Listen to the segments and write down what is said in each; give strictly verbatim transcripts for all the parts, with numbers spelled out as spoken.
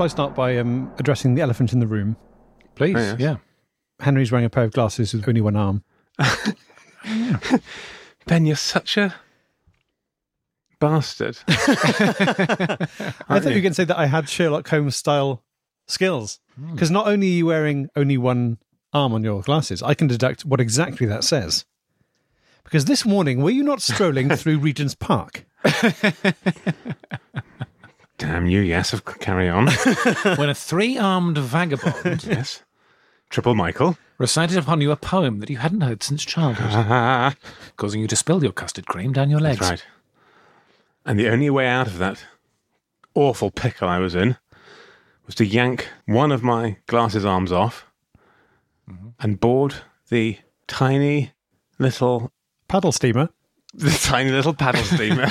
shall I start by um, addressing the elephant in the room? Please, Oh, yes. yeah. Henry's wearing a pair of glasses with only one arm. Ben, you're such a bastard. I thought you were going to say that I had Sherlock Holmes style skills. Because not only are you wearing only one arm on your glasses, I can deduct what exactly that says. Because this morning, were you not strolling through Regent's Park? Damn you, yes, of carry on. When a three-armed vagabond Yes. Triple Michael. recited upon you a poem that you hadn't heard since childhood, Ah, causing you to spill your custard cream down your legs. that's right. And the only way out of that awful pickle I was in was to yank one of my glasses arms off and board the tiny little, Paddle steamer the tiny little paddle steamer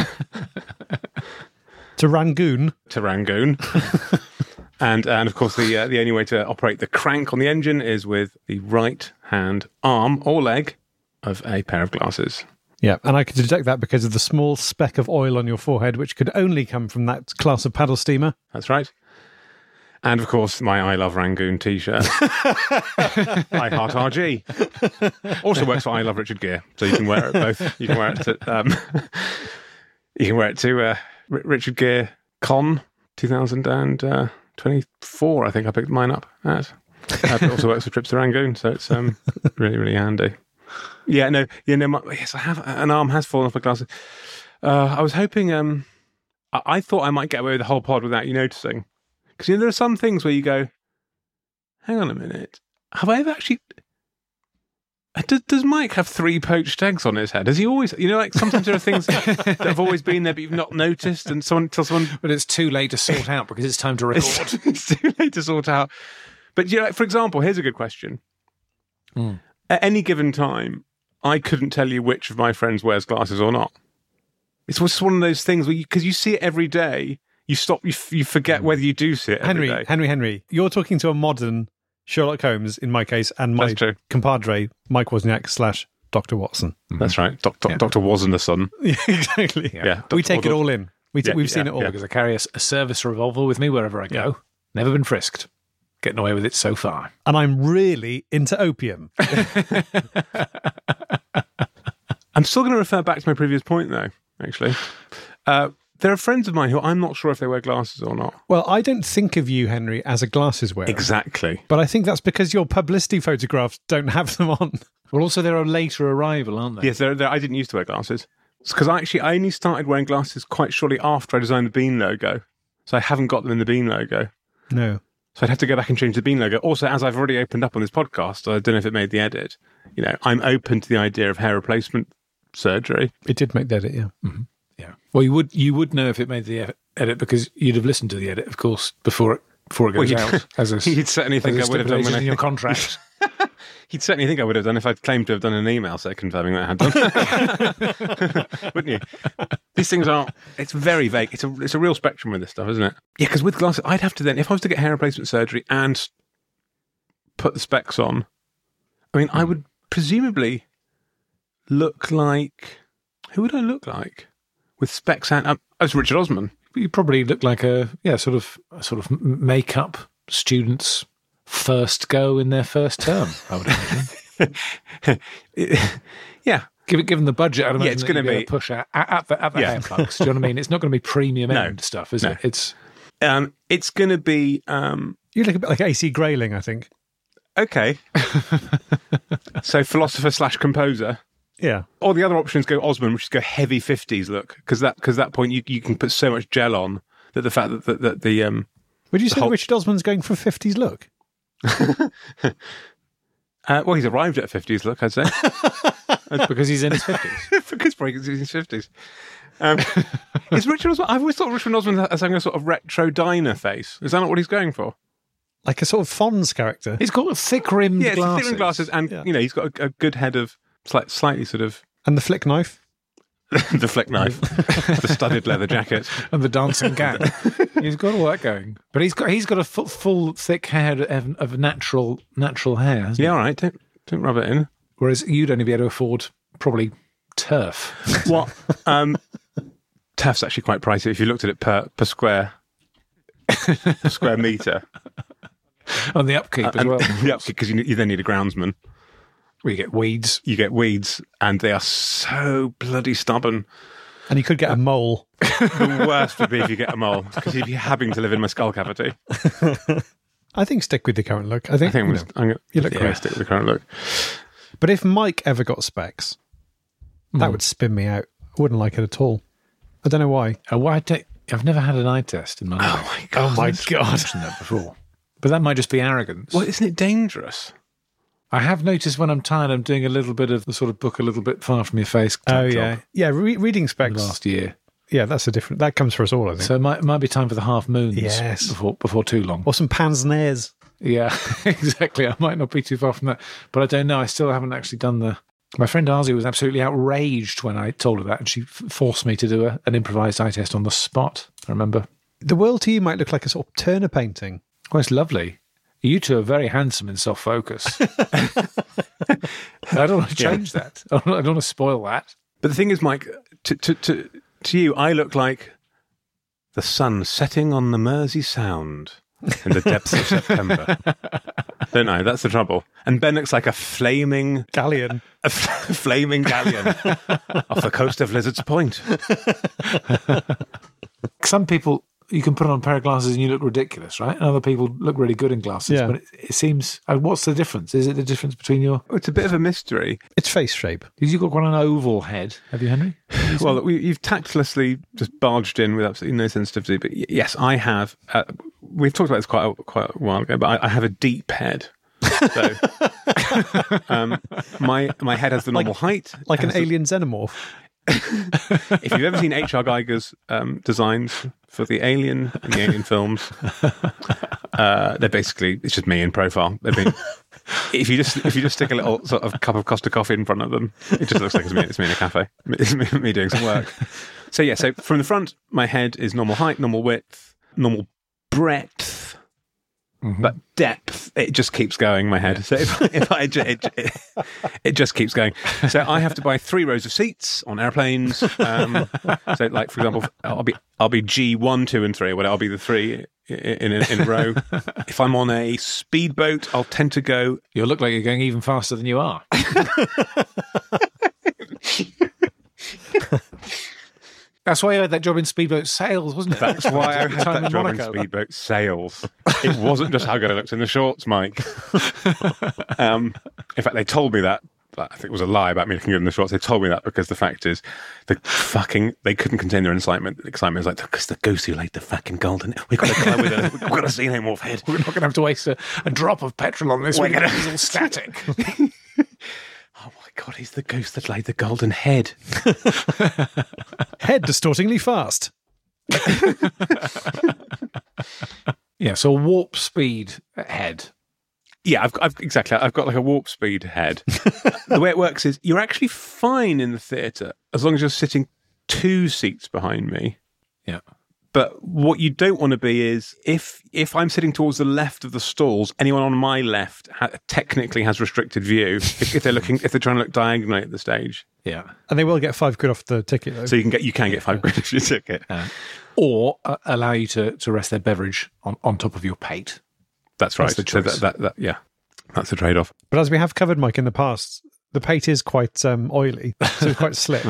to Rangoon. to Rangoon. And, and of course, the uh, the only way to operate the crank on the engine is with the right hand arm or leg of a pair of glasses. Yeah, and I could detect that because of the small speck of oil on your forehead, which could only come from that class of paddle steamer. That's right. And of course, my I Love Rangoon t-shirt. I Heart R G. Also works for I Love Richard Gere, so you can wear it both. You can wear it to, um, you can wear it to uh, R- Richard Gere Con twenty twenty-four. I think I picked mine up at. Uh, it also works for trips to Rangoon, so it's um, really, really handy. Yeah, no, yeah, no. My, yes, I have an arm has fallen off my glasses. Uh, I was hoping. Um, I, I thought I might get away with the whole pod without you noticing. Because you know, there are some things where you go, hang on a minute, have I ever actually... Does, does Mike have three poached eggs on his head? Does he always... You know, like sometimes there are things that have always been there but you've not noticed and someone until someone... But it's too late to sort out because it's time to record. It's, it's too late to sort out. But, you know, for example, here's a good question. Mm. At any given time, I couldn't tell you which of my friends wears glasses or not. It's just one of those things where you... Because you see it every day... You stop, you, f- you forget whether you do see it every Henry, day. Henry, Henry, you're talking to a modern Sherlock Holmes, in my case, and my That's true. compadre, Mike Wozniak slash Doctor Watson. That's right. Doc, doc, Yeah. Doctor Wasn't the son. Yeah, exactly. Yeah. We Doctor take it Wasn't- all in. We t- Yeah, we've yeah, seen it all. yeah. Because I carry a, s- a service revolver with me wherever I go. Yeah. Never been frisked. Getting away with it so far. And I'm really into opium. I'm still going to refer back to my previous point, though, actually. Uh, there are friends of mine who I'm not sure if they wear glasses or not. Well, I don't think of you, Henry, as a glasses wearer. Exactly. But I think that's because your publicity photographs don't have them on. Well, also they're a later arrival, aren't they? Yes, they're, they're, I didn't used to wear glasses. Because I actually, I only started wearing glasses quite shortly after I designed the Bean logo. So I haven't got them in the Bean logo. No. So I'd have to go back and change the Bean logo. Also, as I've already opened up on this podcast, I don't know if it made the edit. You know, I'm open to the idea of hair replacement surgery. It did make the edit, yeah. Mm-hmm. Yeah. Well, you would you would know if it made the e- edit because you'd have listened to the edit, of course, before it before it goes Well, you'd- out. As a, He'd certainly think as I a would have done when stipulation I in your contract. He'd certainly think I would have done if I'd claimed to have done an email so confirming that I had done. Wouldn't you? These things are, it's very vague. It's a, it's a real spectrum with this stuff, isn't it? Yeah, because with glasses, I'd have to then, if I was to get hair replacement surgery and put the specs on, I mean, I would presumably look like, who would I look like? With specs and, um, as Richard Osman. You probably look like a yeah, sort of a sort of m- makeup student's first go in their first term. I would imagine. Yeah. Given given the budget, I'd imagine Yeah, it's that gonna you'd be able be- to push at, at, at the, at the Yeah. hair plugs. Do you know what I mean? It's not going to be premium No. end stuff, is No. it? It's Um, it's going to be, um, You look a bit like A C Grayling, I think. okay. So philosopher slash composer. Yeah. Or the other options go Osman, which is go heavy fifties look, because that because that point you you can put so much gel on that the fact that, that, that the um Would you The say whole- Richard Osman's going for a fifties look? uh, well he's arrived at a fifties look, I'd say. because he's in his fifties. Because probably he's in his fifties. Um, is Richard Osman? I've always thought Richard Osman as having a sort of retro diner face. Is that not what he's going for? Like a sort of Fonz character. He's got thick rimmed Yeah, it's glasses. thick glasses, and Yeah. you know he's got a, a good head of slight, slightly sort of And the flick knife. the flick knife, the studded leather jacket. and the dancing gang. He's got all that going, but he's got he's got a full, full thick hair of, of natural natural hair. Hasn't Yeah, he? all right. Don't don't rub it in. Whereas you'd only be able to afford probably turf. What? Um, turf's actually quite pricey if you looked at it per per square. per square metre. On the upkeep Uh, as well. Yeah, because you, you then need a groundsman. We get weeds. You get weeds, and they are so bloody stubborn. And you could get a mole. The worst would be if you get a mole, because you'd be having to live in my skull cavity. I think stick with the current look. I think, I think I'm you, gonna, know, I'm gonna, you look yeah, great. stick with the current look. But if Mike ever got specs, that Mm. would spin me out. I wouldn't like it at all. I don't know why. Oh, why don't- I've never had an eye test in my life. Oh my god! Oh my I've God. mentioned that before. But that might just be arrogance. Well, isn't it dangerous? I have noticed when I'm tired, I'm doing a little bit of the sort of book a little bit far from your face type Oh, job yeah. Yeah, re- reading in specs. the last year. Yeah, that's a different... That comes for us all, I think. So it might, it might be time for the half moons Yes. before, before too long. Or some pince nez. Yeah, exactly. I might not be too far from that. But I don't know. I still haven't actually done the... My friend Arzie was absolutely outraged when I told her that, and she f- forced me to do a, an improvised eye test on the spot, I remember. The world to you might look like a sort of Turner painting. Well, it's lovely. You two are very handsome in soft focus. I don't want to change that. I don't, I don't want to spoil that. But the thing is, Mike, to, to, to, to you, I look like the sun setting on the Mersey Sound in the depths of September. Don't I? That's the trouble. And Ben looks like a flaming, Galleon. a f- flaming galleon off the coast of Lizard's Point. Some people, you can put on a pair of glasses and you look ridiculous, right? And other people look really good in glasses. Yeah. But it, it seems, uh, what's the difference? Is it the difference between your... Oh, it's a bit of a mystery. It's face shape. Because you've got quite an oval head, have you, Henry? Well, we, you've tactlessly just barged in with absolutely no sensitivity. But y- yes, I have. Uh, we've talked about this quite a, quite a while ago, but I, I have a deep head. So, um, my my head has the normal height, Like It an has the- alien xenomorph. If you've ever seen H R Geiger's um, designs for the Alien and the Alien films, uh, they're basically it's just me in profile. They've been, if you just if you just stick a little sort of cup of Costa coffee in front of them, it just looks like it's me, it's me in a cafe. It's me, me doing some work. So yeah, so from the front, my head is normal height, normal width, normal breadth. Mm-hmm. But depth, it just keeps going, my head. So if, if I, ju- it, it, it just keeps going. So I have to buy three rows of seats on airplanes. Um, so, like for example, I'll be I'll be G one, two, and three, or whatever. I'll be the three in, in, a, in a row. If I'm on a speedboat, I'll tend to go. You look like you're going even faster than you are. That's why you had that job in speedboat sales, wasn't it? That's why I had Time that in job in Monaco. speedboat sales. It wasn't just how good I looked in the shorts, Mike. Um, in fact, they told me that. I think it was a lie about me looking good in the shorts. They told me that because the fact is, the fucking they couldn't contain their excitement. Excitement was like, because the ghost who laid the fucking golden. We've got to go with it. We've got to see him off head. We're not going to have to waste a, a drop of petrol on this. We're We're going gonna- to diesel static. Oh my god, he's the ghost that laid the golden head. Head distortingly fast. Yeah, so warp speed head. Yeah, I've, I've exactly. I've got like a warp speed head. The way it works is you're actually fine in the theatre as long as you're sitting two seats behind me. Yeah. But what you don't want to be is if if I'm sitting towards the left of the stalls, anyone on my left ha- technically has restricted view. If, if they're looking, if they're trying to look diagonally at the stage, Yeah. And they will get five quid off the ticket, though. so you can get you can get five quid if you ticket. Uh, or uh, allow you to, to rest their beverage on, on top of your pate. That's right. That's the So choice. that, that, that yeah, that's the trade off. But as we have covered, Mike, in the past, the pate is quite um, oily, so it's quite slick.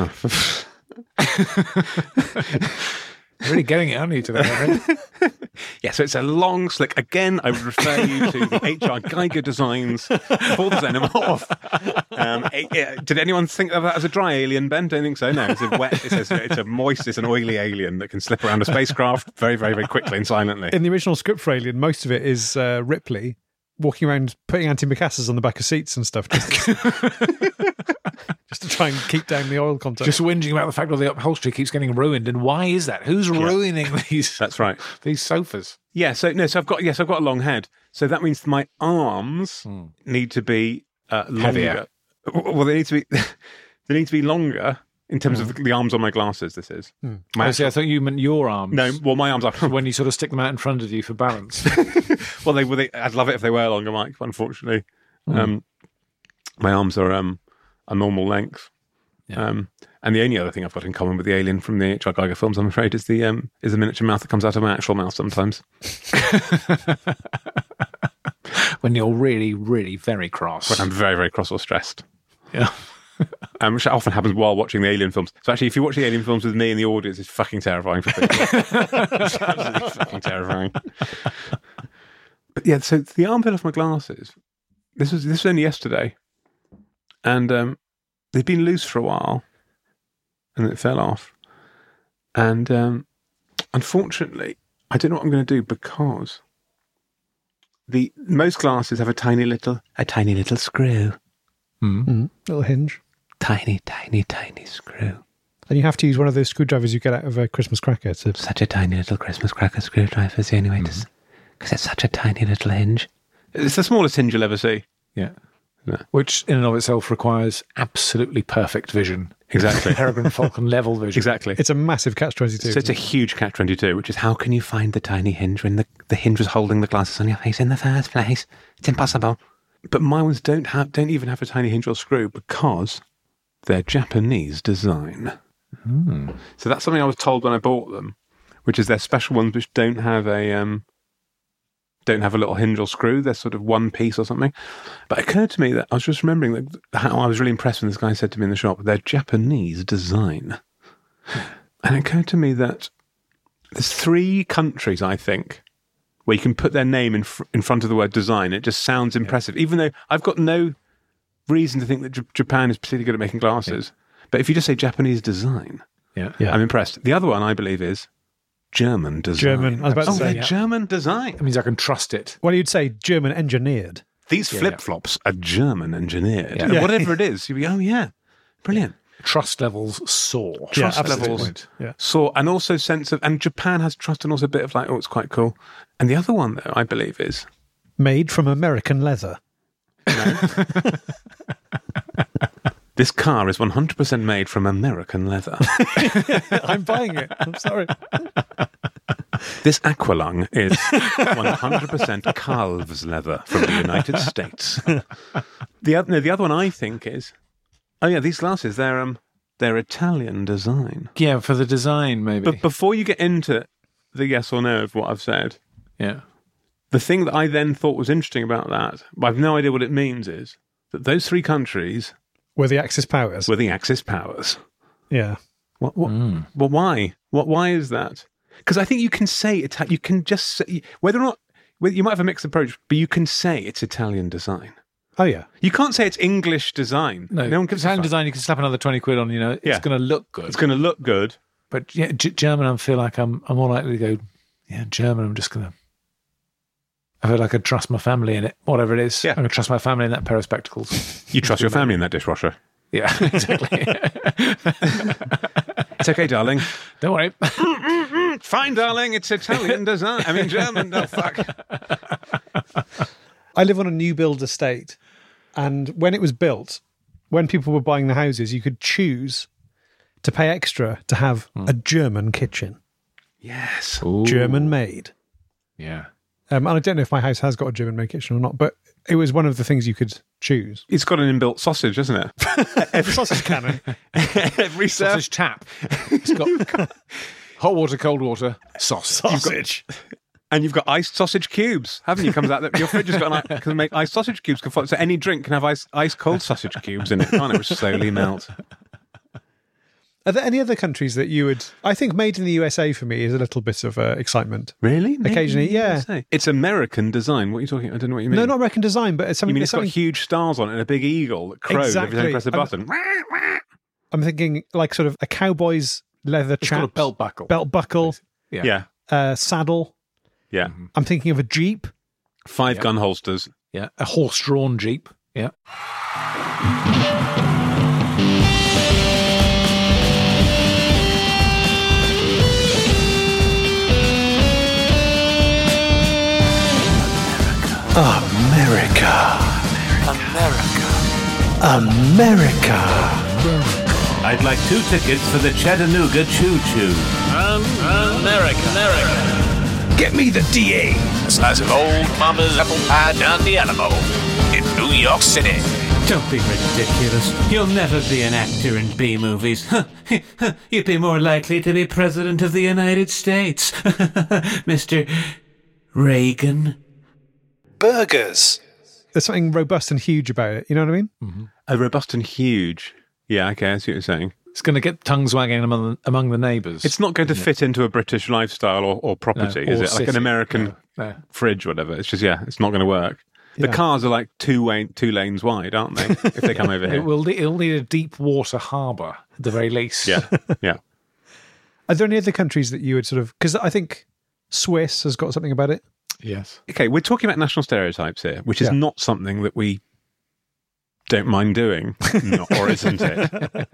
Really getting it, aren't you, today, Henry? Yeah, so it's a long slick. Again, I would refer you to the H R Geiger designs for the Xenomorph. Um, it- it- did anyone think of that as a dry alien, Ben? Don't think so. No, it's a wet. It's a, it's a moist. It's an oily alien that can slip around a spacecraft very, very, very quickly and silently. In the original script for Alien, most of it is uh, Ripley walking around putting antimacassars on the back of seats and stuff just to, just to try and keep down the oil content. Just whinging about the fact that the upholstery keeps getting ruined. And why is that? Who's ruining these That's right. these sofas? Yeah. So no. So I've got yes. I've got a long head. So that means my arms Hmm. need to be uh, longer. Heavier. Well, they need to be. They need to be longer in terms of the, the arms on my glasses. This is. My I see. I thought you meant your arms. No, well, my arms are. When you sort of stick them out in front of you for balance. well, they, well, they. I'd love it if they were longer, Mike. But unfortunately, um, my arms are um, a normal length. Yeah. Um, And the only other thing I've got in common with the alien from the H R Geiger films, I'm afraid, is the um, is the miniature mouth that comes out of my actual mouth sometimes. When you're really, really very cross. When I'm very, very cross or stressed. Yeah. Um, which often happens while watching the alien films. So actually, if you watch the alien films with me in the audience, it's fucking terrifying for people. It's absolutely fucking terrifying. But yeah, so the arm fell off my glasses. This was this was only yesterday, and um, they've been loose for a while, and it fell off. And um, unfortunately, I don't know what I'm going to do because the most glasses have a tiny little a tiny little screw. Mm. Mm, little hinge. Tiny, tiny, tiny screw. And you have to use one of those screwdrivers you get out of a Christmas cracker. To... Such a tiny little Christmas cracker screwdriver is the only way mm. to... Because it's such a tiny little hinge. It's the smallest hinge you'll ever see. Yeah. yeah. Which in and of itself requires absolutely perfect vision. Exactly. Peregrine Falcon level vision. Exactly. It's a massive catch twenty-two. So it's a huge catch twenty-two, which is how can you find the tiny hinge when the, the hinge was holding the glasses on your face in the first place? It's impossible. But my ones don't have, don't even have a tiny hinge or screw because they're Japanese design. Mm. So that's something I was told when I bought them, which is they're special ones which don't have a um, don't have a little hinge or screw. They're sort of one piece or something. But it occurred to me that I was just remembering that how I was really impressed when this guy said to me in the shop, they're Japanese design. And it occurred to me that there's three countries, I think, where you can put their name in fr- in front of the word design. It just sounds impressive, yeah. Even though I've got no reason to think that J- Japan is particularly good at making glasses. Yeah. But if you just say Japanese design, yeah. Yeah. I'm impressed. The other one, I believe, is German design. German. I was about oh, to say, they're yeah. German design. It means I can trust it. Well, you'd say German engineered. These Yeah, flip-flops are German engineered. Yeah. And Yeah. whatever it is, you'd be, oh, yeah, brilliant. Trust levels soar. Yeah, Trust absolutely. levels. Yeah. So, and also sense of, and Japan has trust and also a bit of like, oh, it's quite cool. And the other one, though, I believe is... Made from American leather. No. This car is one hundred percent made from American leather. I'm buying it. I'm sorry. This Aqualung is one hundred percent calves leather from the United States. The other, no, the other one I think is, oh yeah, these glasses, they're um, they're Italian design. Yeah, for the design, maybe. But before you get into the yes or no of what I've said, yeah. the thing that I then thought was interesting about that, but I've no idea what it means, is that those three countries Were the Axis powers. were the Axis powers. Yeah. What? What? Mm. Well, why? What? Why is that? Because I think you can say it. You can just say whether or not whether you might have a mixed approach, but you can say it's Italian design. Oh, yeah. You can't say it's English design. No, no one gives a Italian fuck. design, you can slap another twenty quid on, you know, it's Yeah. going to look good. It's going to look good. But yeah, G- German, I feel like I'm I'm more likely to go, yeah, German, I'm just going to, I feel like I trust my family in it, whatever it is. Yeah. I'm going to trust my family in that pair of spectacles. You trust your family in that dishwasher. Yeah, exactly. It's okay, darling. Don't worry. Fine, darling. It's Italian design. I mean, German. Oh, fuck. I live on a new build estate, and when it was built, when people were buying the houses, you could choose to pay extra to have a German kitchen, Yes. German made. Yeah. Um, and I don't know if my house has got a German made kitchen or not, but it was one of the things you could choose. It's got an inbuilt sausage, hasn't it? Every sausage cannon. Every Sausage tap. It's got hot water, cold water, sausage. Sausage. And you've got iced sausage cubes, haven't you? Comes out that your fridge has got an can make iced sausage cubes. Can follow, so any drink can have ice ice cold sausage cubes in it, can't it? Which slowly melt. Are there any other countries that you would... I think made in the U S A for me is a little bit of uh, excitement. Really? Occasionally, Maybe, yeah. you say. It's American design. What are you talking? I don't know what you mean. No, not American design, but it's You something... mean it's it's got something huge stars on it and a big eagle that crows every time you press a Exactly. button? I'm thinking like sort of a cowboy's leather It's got a chaps, belt buckle. belt buckle, Yeah. Yeah, uh, saddle. yeah. I'm thinking of a Jeep. Five Yeah. gun holsters. Yeah. A horse-drawn Jeep. Yeah. America. America. I'd like two tickets for the Chattanooga Choo Choo. America, America. Get me the D A. A slice of old mama's apple pie down the Alamo in New York City. Don't be ridiculous. You'll never be an actor in B-movies. You'd be more likely to be President of the United States. Mister Reagan. Burgers. There's something robust and huge about it. You know what I mean? Mm-hmm. A robust and huge. Yeah, okay, I see what you're saying. It's going to get tongues wagging among, among the neighbours. It's not going to fit into a British lifestyle or, or property, no, is or it? city. Like an American no, no. fridge or whatever. It's just, yeah, it's not going to work. The Yeah. cars are like two way, two lanes wide, aren't they? If they come over It here. will. It'll need a deep water harbour at the very least. Yeah, yeah. Are there any other countries that you would sort of... Because I think Swiss has got something about it. Yes. Okay, we're talking about national stereotypes here, which is Yeah. not something that we don't mind doing, not, or isn't it?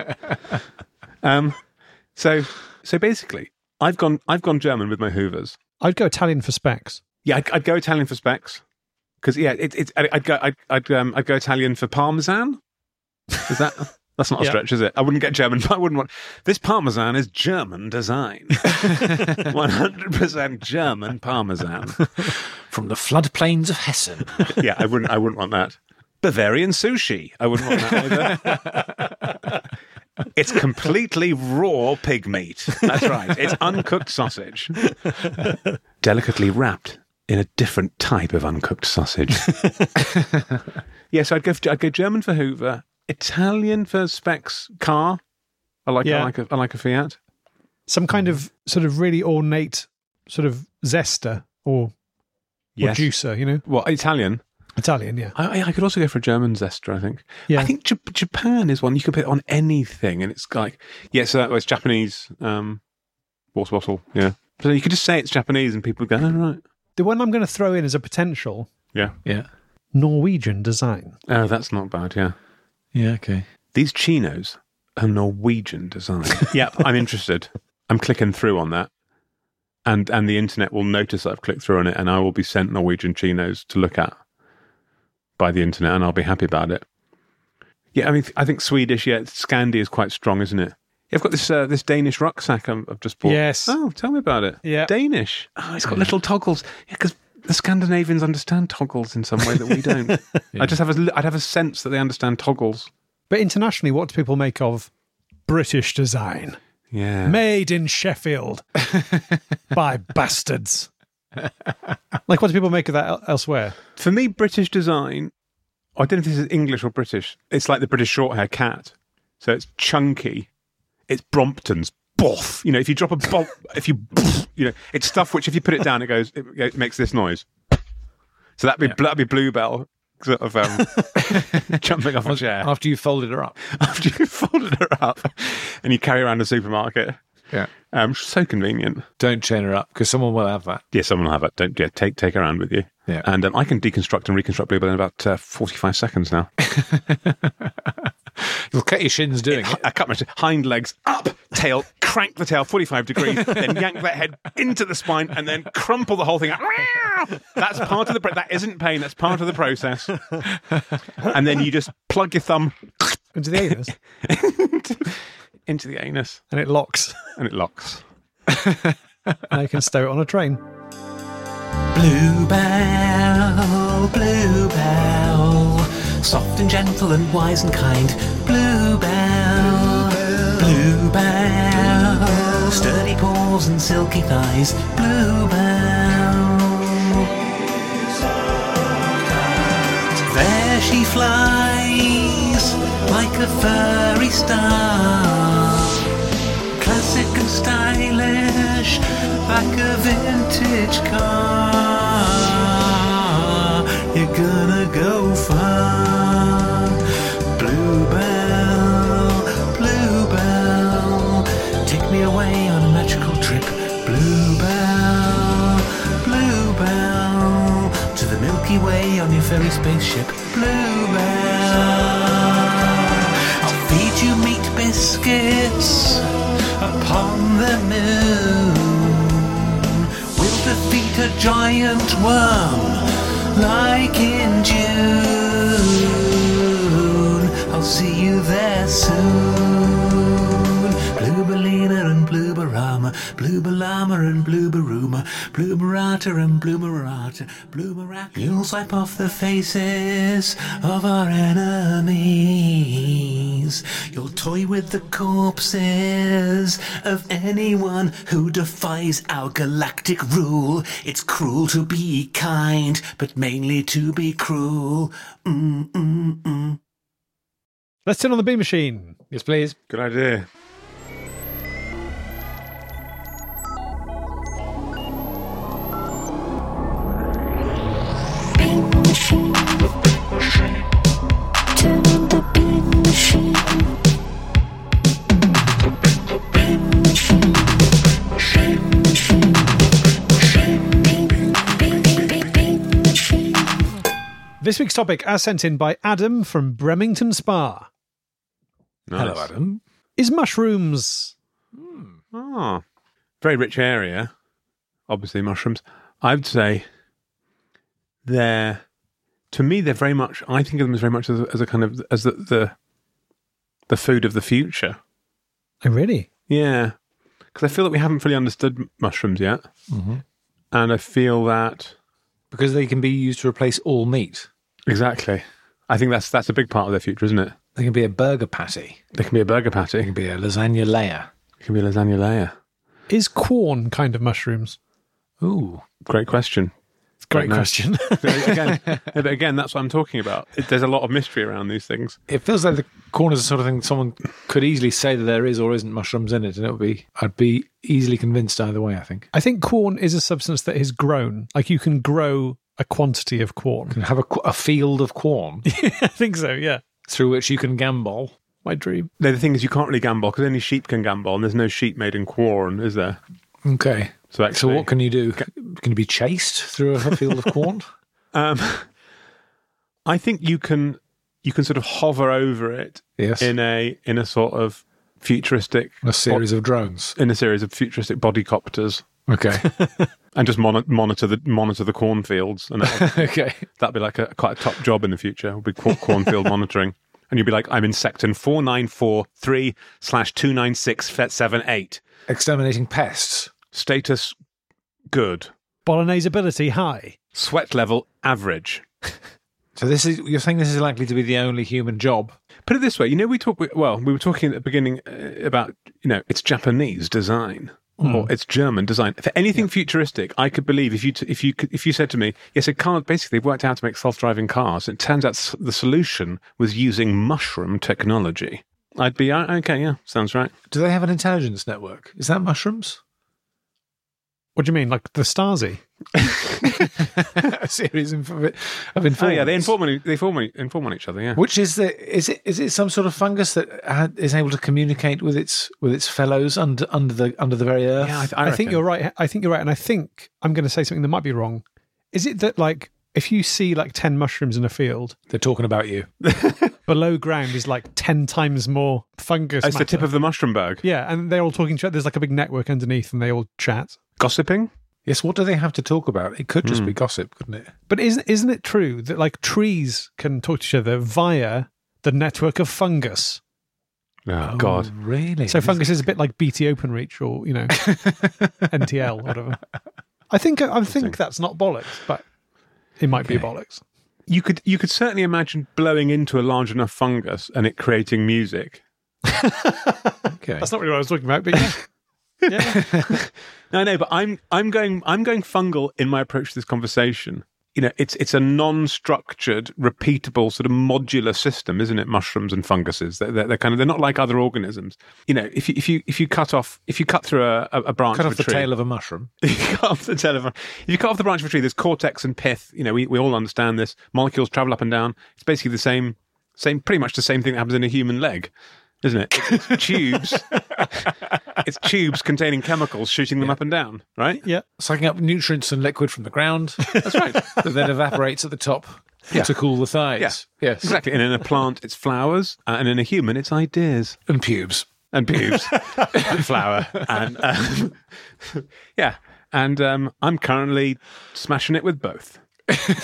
Um, so, so basically, I've gone, I've gone German with my Hoovers. I'd go Italian for specs. Yeah, I'd, I'd go Italian for specs because yeah, it, it, I'd go, I'd, I'd, um, I'd go Italian for Parmesan. Is that? That's not a Yeah. stretch, is it? I wouldn't get German. I wouldn't want this Parmesan is German design, one hundred percent German Parmesan. From the floodplains of Hessen. Yeah, I wouldn't. I wouldn't want that. Bavarian sushi. I wouldn't want that either. It's completely raw pig meat. That's right. It's uncooked sausage, delicately wrapped in a different type of uncooked sausage. Yeah, so I'd go. I'd go German for Hoover, Italian for Specs car. I like. Yeah. I like. A, I like a Fiat. Some kind of sort of really ornate sort of zester or, or Yes. juicer, you know? What Italian? Italian, yeah. I, I could also go for a German zester, I think. Yeah. I think J- Japan is one you could put on anything, and it's like, yeah, so that was Japanese um, water bottle, yeah. So you could just say it's Japanese, and people would go, oh, right. The one I'm going to throw in as a potential Yeah. Yeah. Norwegian design. Oh, that's not bad, yeah. Yeah, okay. These chinos are Norwegian design. Yeah, I'm interested. I'm clicking through on that. And and the internet will notice that I've clicked through on it, and I will be sent Norwegian chinos to look at by the internet, and I'll be happy about it. Yeah, I mean, I think Swedish, yeah, Scandi is quite strong, isn't it? I've got this uh, this Danish rucksack I'm, I've just bought. Yes. Oh, tell me about it. Yeah. Danish. Oh, it's got little toggles. Yeah, because the Scandinavians understand toggles in some way that we don't. Yeah. I just have a, I'd have a sense that they understand toggles. But internationally, what do people make of British design? Yeah. Made in Sheffield by bastards. Like, what do people make of that el- elsewhere? For me, British design, I don't know if this is English or British. It's like the British short hair cat. So it's chunky. It's Brompton's. Boff. You know, if you drop a bomb, if you, you know, it's stuff which if you put it down, it goes, it, it makes this noise. So that'd be, Yeah. that'd be Bluebell sort of um, jumping off a chair After you folded her up. after you folded her up and you carry around a supermarket. Yeah. Um, so convenient. Don't chain her up because someone will have that. Yeah, someone will have it. Don't yeah, take take her around with you. Yeah. And um, I can deconstruct and reconstruct Bluebell in about uh, forty-five seconds now. You'll cut your shins doing it. I cut my hind legs up, tail, crank the tail forty-five degrees, then yank that head into the spine, and then crumple the whole thing out. That's part of the. Pro- that isn't pain. That's part of the process. And then you just plug your thumb Into the anus. into the anus, And it locks. and it locks. And you can stow it on a train. Bluebell, Bluebell, soft and gentle and wise and kind. Bluebell, Bluebell, sturdy paws and silky thighs. Bluebell. There she flies like a furry star, classic and stylish, like a vintage car. You're gonna go far. Bluebell, Bluebell, take me away on a magical trip. Bluebell, Bluebell, to the Milky Way on your fairy spaceship. Bluebell, I'll feed you meat biscuits upon the moon. We'll defeat a giant worm like in June. I'll see you there soon. Bluebellina and Blueberama. bloomer, bloomer and blooberoomer, bloomerata and bloomerata, bloomerata. You'll swipe off the faces of our enemies. You'll toy with the corpses of anyone who defies our galactic rule. It's cruel to be kind, but mainly to be cruel. Mm, mm, mm. Let's turn on the beam machine. Yes, please. Good idea. Beam machine. Turn on the beam machine. Beam machine. Beam machine. Beam, beam, beam, beam, beam machine. This week's topic, as sent in by Adam from Bremington Spa. Nice. Hello, Adam. Is mushrooms... Oh, very rich area. Obviously, mushrooms. I would say they're, to me, they're very much, I think of them as very much as a, as a kind of, as the, the, the food of the future. Oh, really? Yeah. Because I feel that we haven't fully understood mushrooms yet. Mm-hmm. And I feel that... Because they can be used to replace all meat. Exactly. I think that's that's a big part of their future, isn't it? They can be a burger patty. They can be a burger patty. They can be a lasagna layer. It can be a lasagna layer. Is corn kind of mushrooms? Ooh. Great question. It's a great Don't know. question. again, yeah, but again, that's what I'm talking about. It, there's a lot of mystery around these things. It feels like the corn is the sort of thing someone could easily say that there is or isn't mushrooms in it, and it would be, I'd be easily convinced either way, I think. I think corn is a substance that is grown. Like you can grow a quantity of corn. You can have a, qu- a field of corn I think so, yeah. through which you can gambol. My dream. No, the thing is, you can't really gamble because only sheep can gamble, and there's no sheep made in corn, is there? Okay. So So actually, what can you do? Can you be chased through a field of corn? um, I think you can you can sort of hover over it Yes. in a in a sort of futuristic A series of drones. in a series of futuristic bodycopters, Okay. and just mon- monitor the monitor the cornfields, and that'll, Okay. that'd be like a quite a top job in the future. Would be cor- cornfield monitoring, and you'd be like, I'm in sector four nine four three slash two nine six seven eight. Exterminating pests. Status good. Bolognese ability high. Sweat level average. So this is, you're saying this is likely to be the only human job? Put it this way, you know, we talk. Well, we were talking at the beginning uh, about, you know, it's Japanese design or it's German design. For anything futuristic, I could believe if you t- if you could, if you said to me, yes, it can't. Basically, they've worked out to make self-driving cars. It turns out s- the solution was using mushroom technology. I'd be uh, okay. Yeah, sounds right. Do they have an intelligence network? Is that mushrooms? What do you mean? Like the Stasi? A series of, of Oh informants. yeah, they inform on, they inform on, inform on each other. Yeah. Which is the is it is it some sort of fungus that ha- is able to communicate with its with its fellows under under the under the very earth? Yeah, I, th- I, I, think reckon. you're right. I think you're right. And I think I'm going to say something that might be wrong. Is it that, like, if you see like ten mushrooms in a field, They're talking about you. below ground is like ten times more fungus? It's the tip matter? of the mushroom berg. Yeah, and they're all talking to each other. There's like a big network underneath and they all chat. Gossiping. Yes. What do they have to talk about? It could just be gossip, couldn't it? But isn't isn't it true that like trees can talk to each other via the network of fungus? Oh, God. Really? So fungus is a bit like B T OpenReach or, you know, N T L or whatever. I think I think that's not bollocks, but it might be Okay. bollocks. You could you could certainly imagine blowing into a large enough fungus and it creating music. Okay. That's not really what I was talking about, but yeah. yeah. No, no, but I'm I'm going I'm going fungal in my approach to this conversation. You know, it's it's a non-structured, repeatable sort of modular system, isn't it? Mushrooms and funguses. They're, they're, they're kind of they're not like other organisms. You know, if you if you if you cut off if you cut through a, a, a branch Cut of off a the tree, tail of a mushroom. if you cut off the tail of a, if you cut off the branch of a tree, there's cortex and pith. You know, we, we all understand this. Molecules travel up and down. It's basically the same same pretty much the same thing that happens in a human leg, isn't it? It's, it's tubes. It's tubes containing chemicals shooting them up and down, right? Yeah. Sucking up nutrients and liquid from the ground That's right. that then evaporates at the top Yeah. to cool the thighs. Yeah. Yes. Exactly. And in a plant, it's flowers, uh, and in a human, it's ideas And pubes. and pubes and flower. And um, yeah, and um, I'm currently smashing it with both.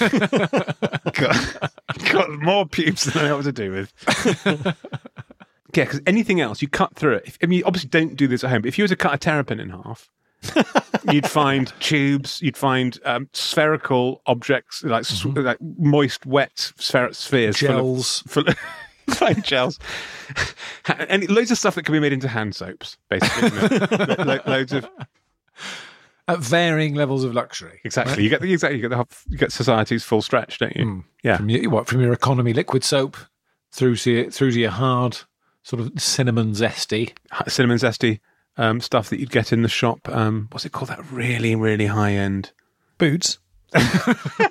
got, got more pubes than I know what to do with. Yeah, because anything else, you cut through it. If, I mean, you obviously don't do this at home, but if you were to cut a terrapin in half, you'd find tubes, you'd find um, spherical objects, like, mm-hmm. like moist, wet spher- spheres. Gels. Full of, full of like gels. And loads of stuff that can be made into hand soaps, basically. Lo- lo- loads of... At varying levels of luxury. Exactly. Right? You get the exactly you get the you get society's full stretch, don't you? Mm. Yeah. From your, what, from your economy liquid soap through to your, through to your hard sort of cinnamon zesty. Cinnamon zesty um, stuff that you'd get in the shop. Um, what's it called? That really, really high end Boots. That's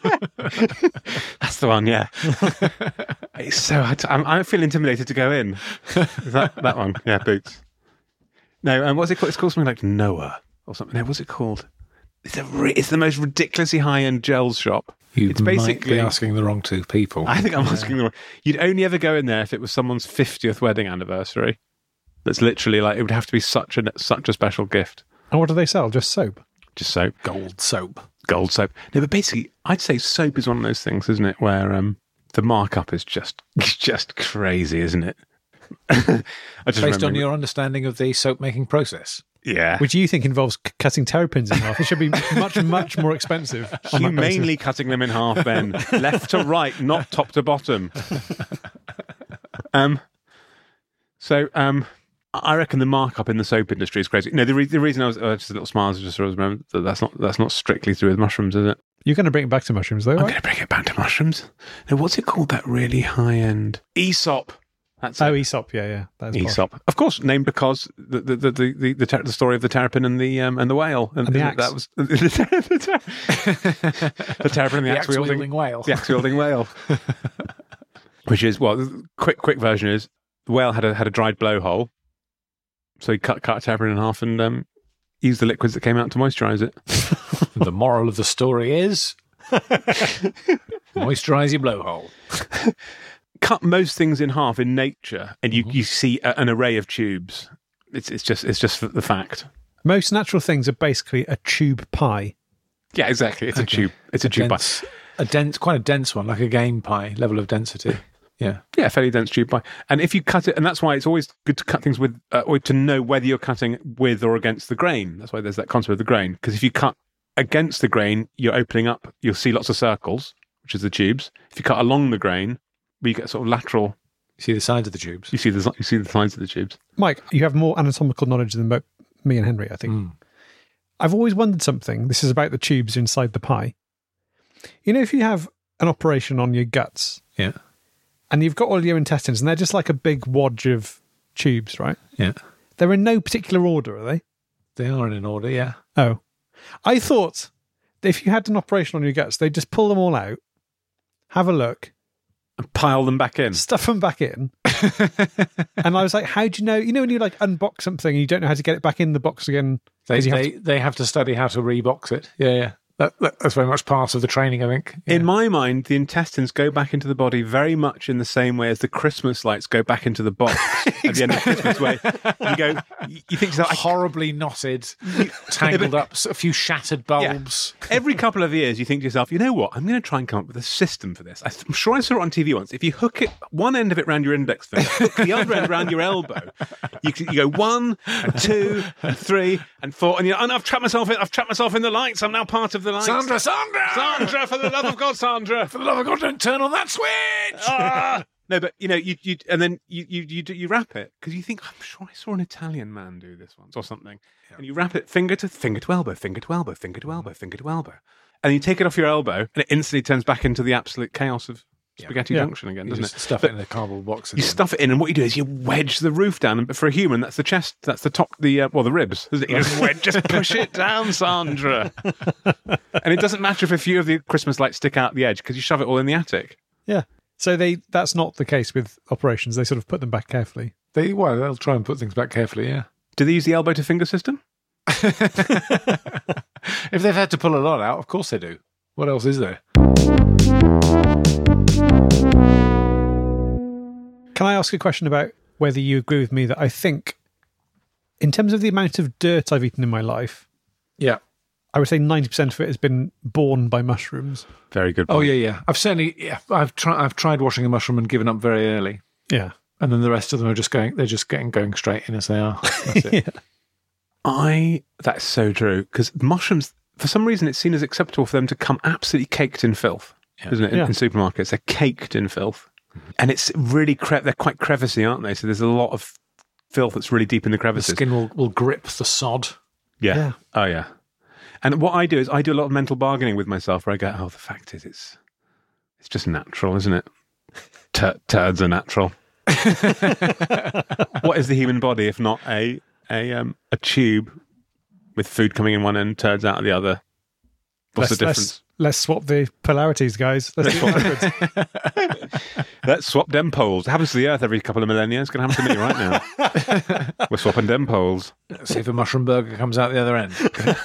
the one, yeah. It's so hard to, I'm, I feel intimidated to go in. Is that that one? Yeah, Boots. No, um, what's it called? It's called something like Noah or something. No, what's it called? It's a re- it's the most ridiculously high end gels shop. You it's might basically be asking the wrong two people. I think I'm asking the wrong. You'd only ever go in there if it was someone's fiftieth wedding anniversary. That's literally like, it would have to be such a such a special gift. And what do they sell? Just soap? Just soap. Gold soap. Gold soap. No, but basically, I'd say soap is one of those things, isn't it, where um, the markup is just just crazy, isn't it? I just Based on remember- your understanding of the soap making process. Yeah. Which you think involves c- cutting terrapins in half. It should be much, much more expensive. on that basis. Humanely cutting them in half, Ben. Left to right, not top to bottom. um. So, um, I reckon the markup in the soap industry is crazy. No, the, re- the reason I was oh, just a little smile is just I was remember that that's not that's not strictly through with mushrooms, is it? You're going to bring it back to mushrooms, though, I'm right? going to bring it back to mushrooms. Now, what's it called? That really high end Aesop. That's Oh, it. Aesop, yeah, yeah. That is posh. Aesop, of course, named because the the the the, the, the, ter- the story of the terrapin and the um, and the whale And the that axe. was the, ter- the, ter- the terrapin and the, The axe wielding axe-wielding whale. the axe wielding whale, which is well, the quick quick version is the whale had a had a dried blowhole, so he cut cut a terrapin in half and um, used the liquids that came out to moisturise it. The moral of the story is moisturise your blowhole. Cut most things in half in nature, and you, you see a, an array of tubes. It's it's just it's just the fact. Most natural things are basically a tube pie. Yeah, exactly. It's a tube. It's a, tube pie. dense, a dense, quite a dense one, like a game pie level of density. Yeah. Yeah, fairly dense tube pie. And if you cut it, and that's why it's always good to cut things with, uh, or to know whether you're cutting with or against the grain. That's why there's that concept of the grain. Because if you cut against the grain, you're opening up. You'll see lots of circles, which is the tubes. If you cut along the grain, you get sort of lateral. You see the sides of the tubes. You see the you see the sides of the tubes. Mike, you have more anatomical knowledge than both me and Henry, I think. Mm. I've always wondered something. This is about the tubes inside the pie. You know, if you have an operation on your guts Yeah. and you've got all your intestines and they're just like a big wadge of tubes, right? Yeah. They're in no particular order, are they? They are in an order, yeah. Oh. I thought that if you had an operation on your guts, they'd just pull them all out, have a look, And pile them back in. stuff them back in. And I was like, how do you know? You know, when you like unbox something and you don't know how to get it back in the box again? They 'cause you have they, they have to study how to rebox it. Yeah, yeah. That, that, that's very much part of the training, I think. Yeah. In my mind, the intestines go back into the body very much in the same way as the Christmas lights go back into the box at the end of Christmas. Where you go, you think to yourself, I horribly knotted, tangled up, a few shattered bulbs. Every couple of years, you think to yourself, you know what? I'm going to try and come up with a system for this. I'm sure I saw it on T V once. If you hook it, one end of it round your index finger, hook the other end round your elbow, you, can- you go one and two and three and four, and you oh, no, I've trapped myself in. I've trapped myself in the lights. I'm now part of the lights. Sandra, Sandra! Sandra, for the love of God, Sandra! For the love of God, don't turn on that switch! Ah! No, but you know, you you and then you you you, do- you wrap it because you think I'm sure I saw an Italian man do this once or something, and you wrap it finger to finger to elbow, finger to elbow, finger to elbow, finger to elbow, and you take it off your elbow, and it instantly turns back into the absolute chaos of spaghetti Yeah. junction again, You doesn't just it? stuff But it in a cardboard box. you stuff it in, and what you do is you wedge the roof down. And for a human, that's the chest, that's the top, the uh, well, the ribs. Isn't it? You just wedge, just push it down, Sandra. And it doesn't matter if a few of the Christmas lights stick out the edge because you shove it all in the attic. Yeah. So they that's not the case with operations. They sort of put them back carefully. They, well, they'll try and put things back carefully, yeah. Do they use the elbow to finger system? If they've had to pull a lot out, of course they do. What else is there? Can I ask a question about whether you agree with me that I think, in terms of the amount of dirt I've eaten in my life, Yeah. I would say ninety percent of it has been born by mushrooms. Very good. Oh point. yeah, yeah. I've certainly, yeah. I've tried. I've tried washing a mushroom and given up very early. Yeah. And then the rest of them are just going, they're just getting going straight in as they are. That's it. Yeah. I that's so true because mushrooms, for some reason, it's seen as acceptable for them to come absolutely caked in filth, Yeah. isn't it? In, Yeah. in supermarkets, they're caked in filth, and it's really cre- they're quite crevicey, aren't they? So there's a lot of filth that's really deep in the The crevices. skin will, will grip the sod. Yeah. Yeah. Oh yeah. And what I do is I do a lot of mental bargaining with myself, where I go, "Oh, the fact is, it's it's just natural, isn't it? Tur- turds are natural. What is the human body if not a a um, a tube with food coming in one end, turds out of the other? What's let's, the difference? Let's, let's swap the polarities, guys. Let's do it backwards. Let's swap dem poles. It happens to the Earth every couple of millennia. It's going to happen to me right now. We're swapping dem poles. Let's see if a mushroom burger comes out the other end.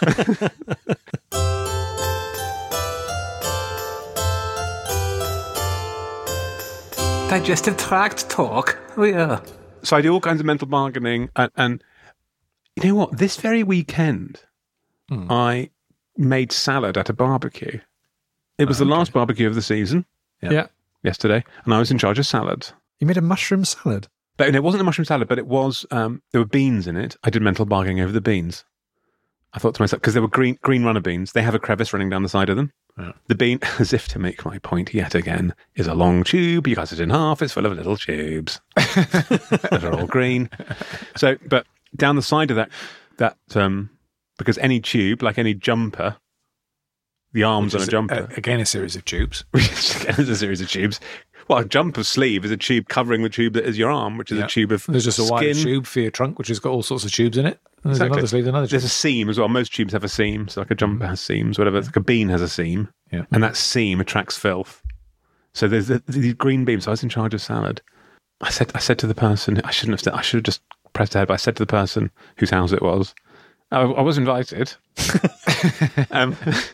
Digestive tract talk. Oh, yeah. So I do all kinds of mental bargaining, and, and you know what? This very weekend, I made salad at a barbecue. It was the last barbecue of the season Yeah. Yeah. yesterday, and I was in charge of salad. You made a mushroom salad. But it wasn't a mushroom salad, but it was. Um, there were beans in it. I did mental bargaining over the beans. I thought to myself, because there were green green runner beans. They have a crevice running down the side of them. Yeah. The bean, as if to make my point yet again, is a long tube. You cut it in half. It's full of little tubes that are all green. So, but down the side of that, that um, because any tube, like any jumper, the arms on a Just, jumper, uh, again, a series of tubes. there's a series of tubes. Well, a jumper sleeve is a tube covering the tube that is your arm, which is Yeah. a tube of There's just a wide skin. tube for your trunk, which has got all sorts of tubes in it. And there's Exactly. another sleeve, another tube. There's a seam as well. Most tubes have a seam. So like a jumper has seams, whatever. Like a bean has a seam. Yeah. And that seam attracts filth. So there's the, the green beans. So I was in charge of salad. I said I said to the person, I shouldn't have said, I should have just pressed ahead, but I said to the person whose house it was, I, I was invited. um,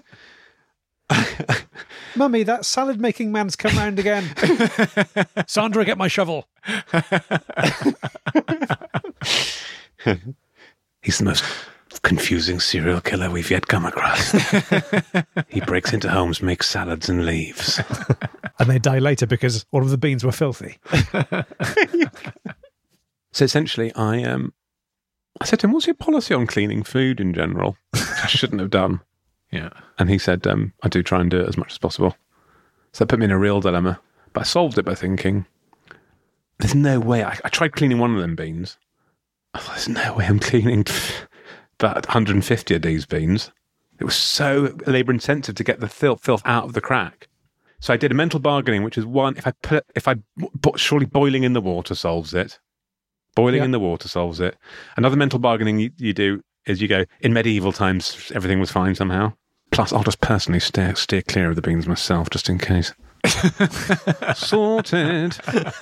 Mummy, that salad making man's come round again. Sandra, get my shovel. He's the most confusing serial killer we've yet come across. He breaks into homes, makes salads and leaves. And they die later because all of the beans were filthy. So essentially, I um, I said to him, "What's your policy on cleaning food in general?" Which I shouldn't have done. Yeah. And he said, um, "I do try and do it as much as possible." So that put me in a real dilemma. But I solved it by thinking, "There's no way." I, I tried cleaning one of them beans. I thought, "There's no way I'm cleaning about one hundred fifty of these beans." It was so labour intensive to get the filth, filth out of the crack. So I did a mental bargaining, which is one: if I put, if I but surely boiling in the water solves it. Boiling Yeah. in the water solves it. Another mental bargaining you, you do is you go, in medieval times, everything was fine somehow. Plus, I'll just personally steer, steer clear of the beans myself, just in case. Sorted.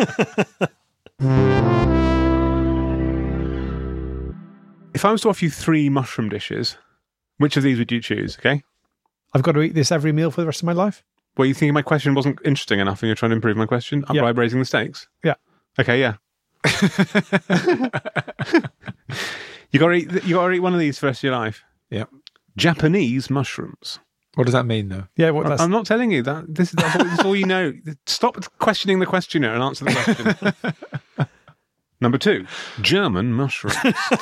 If I was to offer you three mushroom dishes, which of these would you choose, okay? I've got to eat this every meal for the rest of my life. Well, you think my question wasn't interesting enough and you're trying to improve my question Yeah. by raising the stakes? Yeah. Okay, yeah. you got to eat. You got to eat one of these for the rest of your life. Yeah. Japanese mushrooms. What does that mean, though? Yeah, what that's I'm not telling you that. This is, that's all, this is all you know. Stop questioning the questioner and answer the question. Number two, German mushrooms.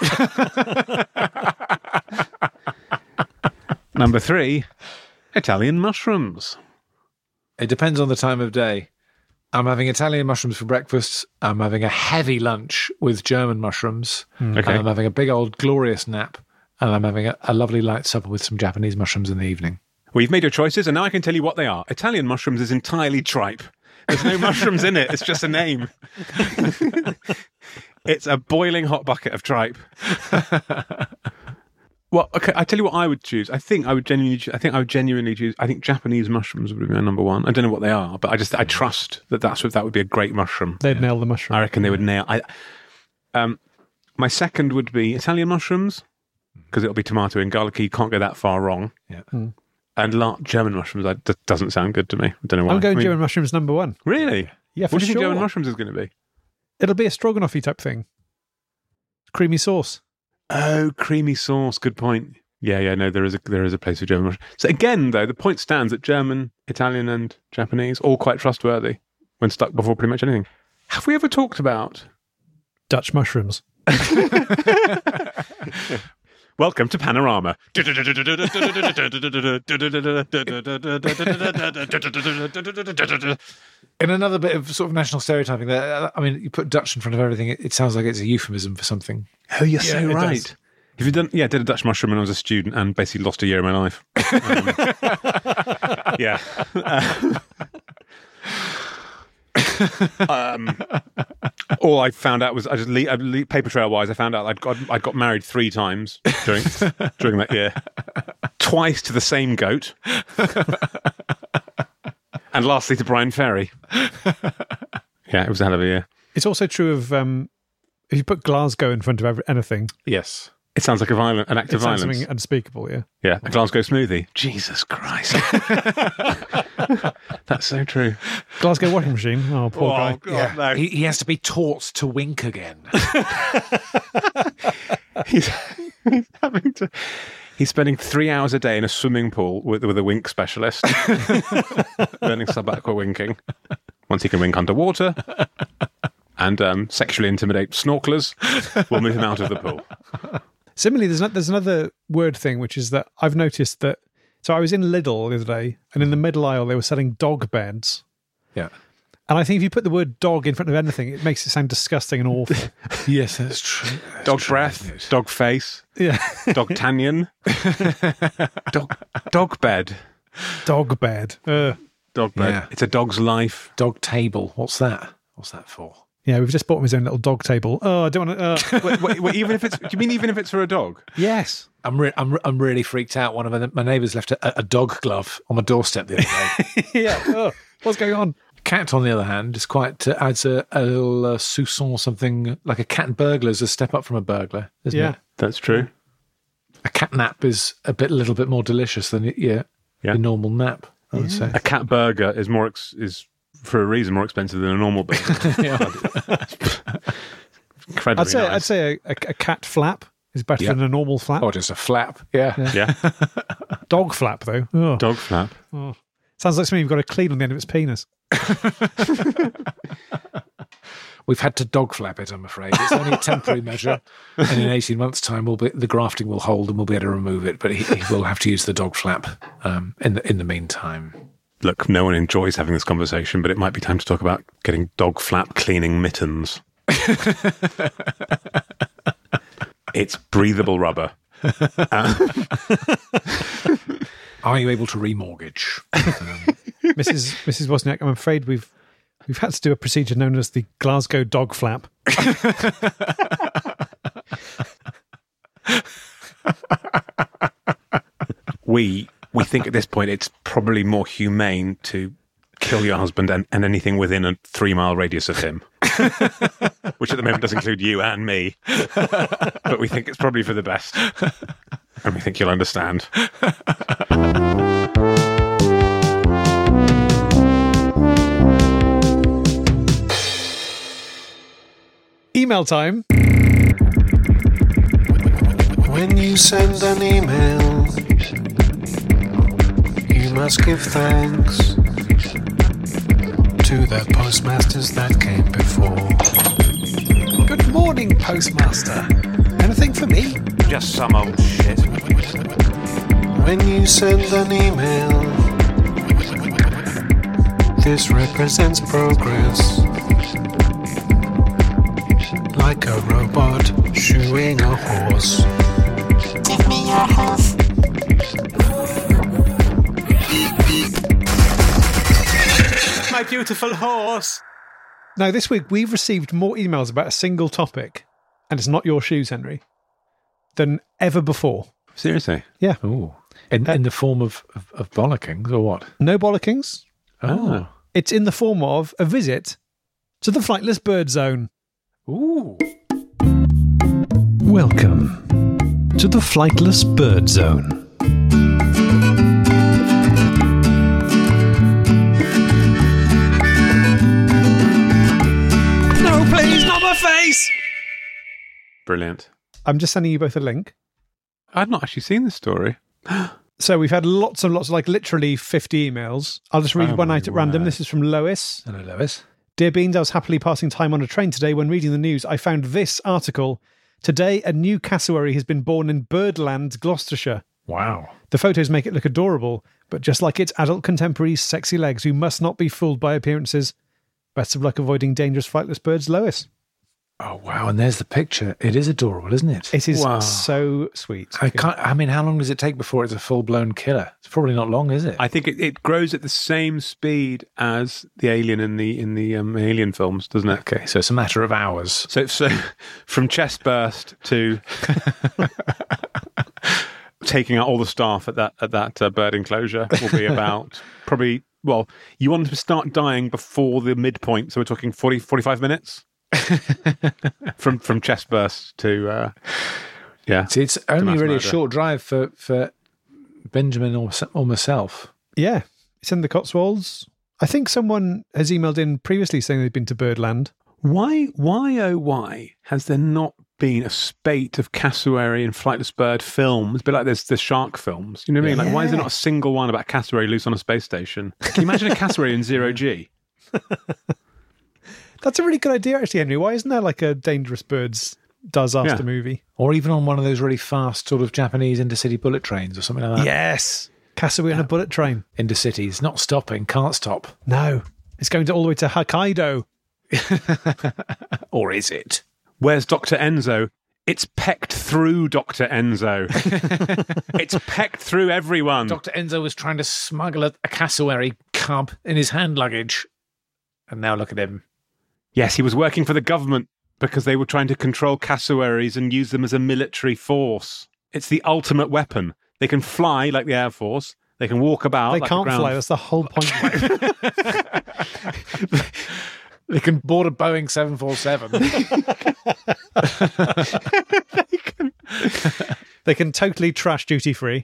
Number three, Italian mushrooms. It depends on the time of day. I'm having Italian mushrooms for breakfast. I'm having a heavy lunch with German mushrooms. Okay. And I'm having a big old glorious nap. And I'm having a, a lovely light supper with some Japanese mushrooms in the evening. Well, you've made your choices, and now I can tell you what they are. Italian mushrooms is entirely tripe. There's no mushrooms in it. It's just a name. It's a boiling hot bucket of tripe. Well, okay, I tell you what I would choose. I think I would genuinely. Choose, I think I would genuinely choose. I think Japanese mushrooms would be my number one. I don't know what they are, but I just I trust that that's what that would be a great mushroom. they'd nail the mushroom. I reckon they would nail. I, um, my second would be Italian mushrooms because it'll be tomato and garlic. You can't go that far wrong. Yeah. Mm. And la- German mushrooms, that that doesn't sound good to me. I don't know why. I'm going I mean, German mushrooms number one. Really? Yeah, for What do you sure. think German mushrooms is going to be? It'll be a stroganoff type thing. Creamy sauce. Oh, creamy sauce. Good point. Yeah, yeah. No, there is a there is a place for German mushrooms. So again, though, the point stands that German, Italian, and Japanese all quite trustworthy when stuck before pretty much anything. Have we ever talked about? Dutch mushrooms. Welcome to Panorama. In another bit of sort of national stereotyping, there, I mean, you put Dutch in front of everything, it, it sounds like it's a euphemism for something. Oh, you're so it right. does. Have you done? Yeah, I did a Dutch mushroom when I was a student and basically lost a year of my life. Um, yeah. um, all I found out was I just le- I le- paper trail wise. I found out I'd got I got married three times during during that year, twice to the same goat, and lastly to Brian Ferry. Yeah, it was a hell of a year. It's also true of um, if you put Glasgow in front of every, anything, Yes. It sounds like a violent, an act it of sounds violence. something unspeakable. Yeah. Yeah, a Glasgow smoothie. Jesus Christ, that's so true. Glasgow washing machine. Oh, poor guy. God, no. He, he has to be taught to wink again. he's, he's having to. He's spending three hours a day in a swimming pool with with a wink specialist, learning sub-aqua winking. Once he can wink underwater and um, sexually intimidate snorkelers, we'll move him out of the pool. Similarly, there's not, there's another word thing, which is that I've noticed that. So I was in Lidl the other day, and in the middle aisle they were selling dog beds. Yeah. And I think if you put the word dog in front of anything, it makes it sound disgusting and awful. Yes, that's true. That's Dog true, breath, isn't it? dog face, Yeah. dog tannion, dog dog bed, Dog bed. Uh, dog bed. Yeah. It's a dog's life. Dog table. What's that? What's that for? yeah, we've just bought him his own little dog table. Oh, I don't want to. Uh, wait, wait, wait, even if it's, do you mean even if it's for a dog? yes. I'm re- I'm re- I'm really freaked out. One of my, my neighbours left a, a dog glove on my doorstep the other day. Yeah. Oh, what's going on? Cat, on the other hand, is quite uh, adds a, a little uh, soupçon, something like a cat burglar is a step up from a burglar, isn't Yeah. it? That's true. A cat nap is a bit, a little bit more delicious than yeah, Yeah. your normal nap. I would say. A cat burger is more ex- is for a reason more expensive than a normal burger. Yeah. Incredibly I'd say nice. I'd say a, a, a cat flap is better Yeah. than a normal flap. Or just a flap. Yeah. Yeah, Dog flap though. Oh. dog flap. Sounds like something you've got to clean on the end of its penis. We've had to dog flap it, I'm afraid. It's only a temporary measure. And in eighteen months' time, we'll be, the grafting will hold and we'll be able to remove it. But he, he will have to use the dog flap um, in, the, in the meantime. Look, no one enjoys having this conversation, but it might be time to talk about getting dog flap cleaning mittens. It's breathable rubber. Um, Are you able to remortgage? Missus Missus Wozniak, I'm afraid we've we've had to do a procedure known as the Glasgow dog flap. we we think at this point it's probably more humane to kill your husband and, and anything within a three mile radius of him, which at the moment does include you and me. But we think it's probably for the best, and we think you'll understand. Email time. When you send an email, you must give thanks to the postmasters that came before. Good morning, Postmaster. Anything for me? Just some old shit. When you send an email, this represents progress. Like a robot shoeing a horse. Give me your horse. My beautiful horse. Now, this week we've received more emails about a single topic, and it's not your shoes, Henry, than ever before. Seriously? Yeah. Oh, in, in the form of, of, of bollockings or what? No bollockings. Oh. It's in the form of a visit to the Flightless Bird Zone. Ooh. Welcome to the Flightless Bird Zone. No, please, not my face! Brilliant. I'm just sending you both a link. I've not actually seen this story. So we've had lots and lots, like literally fifty emails. I'll just read Oh one my out at random. word. This is from Lois. Hello, Lois. Dear Beans, I was happily passing time on a train today when reading the news. I found this article. Today, a new cassowary has been born in Birdland, Gloucestershire. Wow. The photos make it look adorable, but just like its adult contemporaries' sexy legs, we must not be fooled by appearances. Best of luck avoiding dangerous flightless birds, Lois. Oh, wow. And there's the picture. It is adorable, isn't it? It is Wow. so sweet. I can't. I mean, how long does it take before it's a full-blown killer? It's probably not long, is it? I think it, it grows at the same speed as the alien in the in the um, alien films, doesn't it? Okay, so it's a matter of hours. So, so from chest burst to taking out all the staff at that at that uh, bird enclosure will be about probably, well, you want them to start dying before the midpoint, so we're talking forty, forty-five minutes from from chest burst to uh, yeah. See, it's only mass really a murder. short drive for for Benjamin or or myself. Yeah, it's in the Cotswolds. I think someone has emailed in previously saying they've been to Birdland. Why, why, oh, why has there not been a spate of cassowary and flightless bird films? A bit like there's the shark films. You know what I mean? Like, why is there not a single one about cassowary loose on a space station? Can you imagine a cassowary in zero G? That's a really good idea, actually, Henry. Why isn't there like a Dangerous Birds Does After Yeah. movie? Or even on one of those really fast sort of Japanese intercity bullet trains or something like that. Yes. Cassowary on a bullet train. Intercities, not stopping, can't stop. No. It's going to all the way to Hokkaido. Or is it? Where's Doctor Enzo? It's pecked through Doctor Enzo. It's pecked through everyone. Doctor Enzo was trying to smuggle a, a cassowary cub in his hand luggage. And now look at him. Yes, he was working for the government because they were trying to control cassowaries and use them as a military force. It's the ultimate weapon. They can fly like the Air Force. They can walk about. They like can't the ground. fly. That's the whole point. They can board a Boeing seven forty-seven. They can- They can totally trash duty free.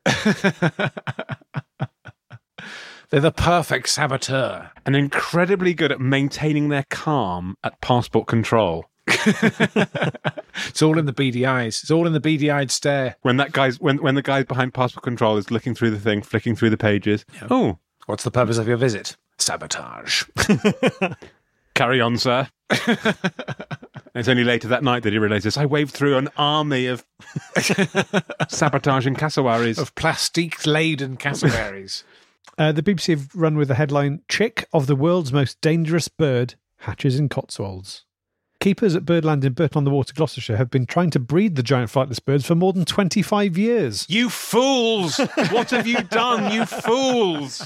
They're the perfect saboteur. and incredibly good at maintaining their calm at passport control. It's all in the beady eyes. It's all in the beady-eyed stare. When that guy's when when the guy behind passport control is looking through the thing, flicking through the pages. Oh, What's the purpose of your visit? Sabotage. carry on, sir. And it's only later that night that he realizes I waved through an army of sabotaging cassowaries. Of plastique-laden cassowaries. Uh, the B B C have run with the headline, Chick of the world's most dangerous bird hatches in Cotswolds. Keepers at Birdland in Burton-on-the-Water, Gloucestershire, have been trying to breed the giant flightless birds for more than twenty-five years. You fools! What have you done, you fools?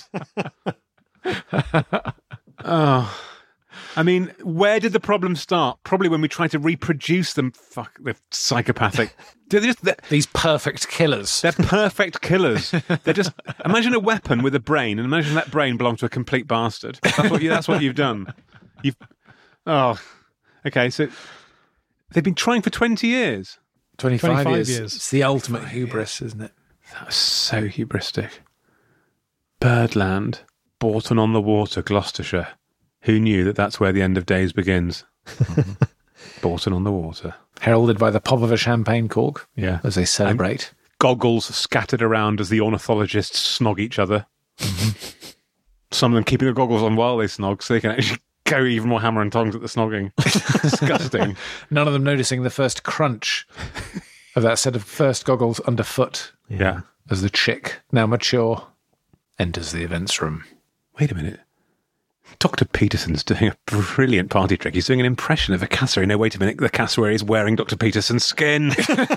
Oh, I mean, where did the problem start? Probably when we tried to reproduce them. Fuck, they're psychopathic. They're just they're, These perfect killers. they're perfect killers. They're just imagine a weapon with a brain, and imagine that brain belonged to a complete bastard. That's what you. That's what you've done. You've. Oh, okay. So they've been trying for twenty years. twenty-five, twenty-five years. years. It's the ultimate hubris, isn't it? That was so hubristic. Birdland, Bourton on the Water, Gloucestershire. Who knew that that's where the end of days begins? Bourton on the Water. Heralded by the pop of a champagne cork Yeah. as they celebrate. Goggles scattered around as the ornithologists snog each other. Some of them keeping the goggles on while they snog so they can actually go even more hammer and tongs at the snogging. Disgusting. None of them noticing the first crunch of that set of first goggles underfoot Yeah. as the chick, now mature, enters the events room. Wait a minute. Doctor Peterson's doing a brilliant party trick. He's doing an impression of a cassowary. No, wait a minute. The cassowary is wearing Doctor Peterson's skin.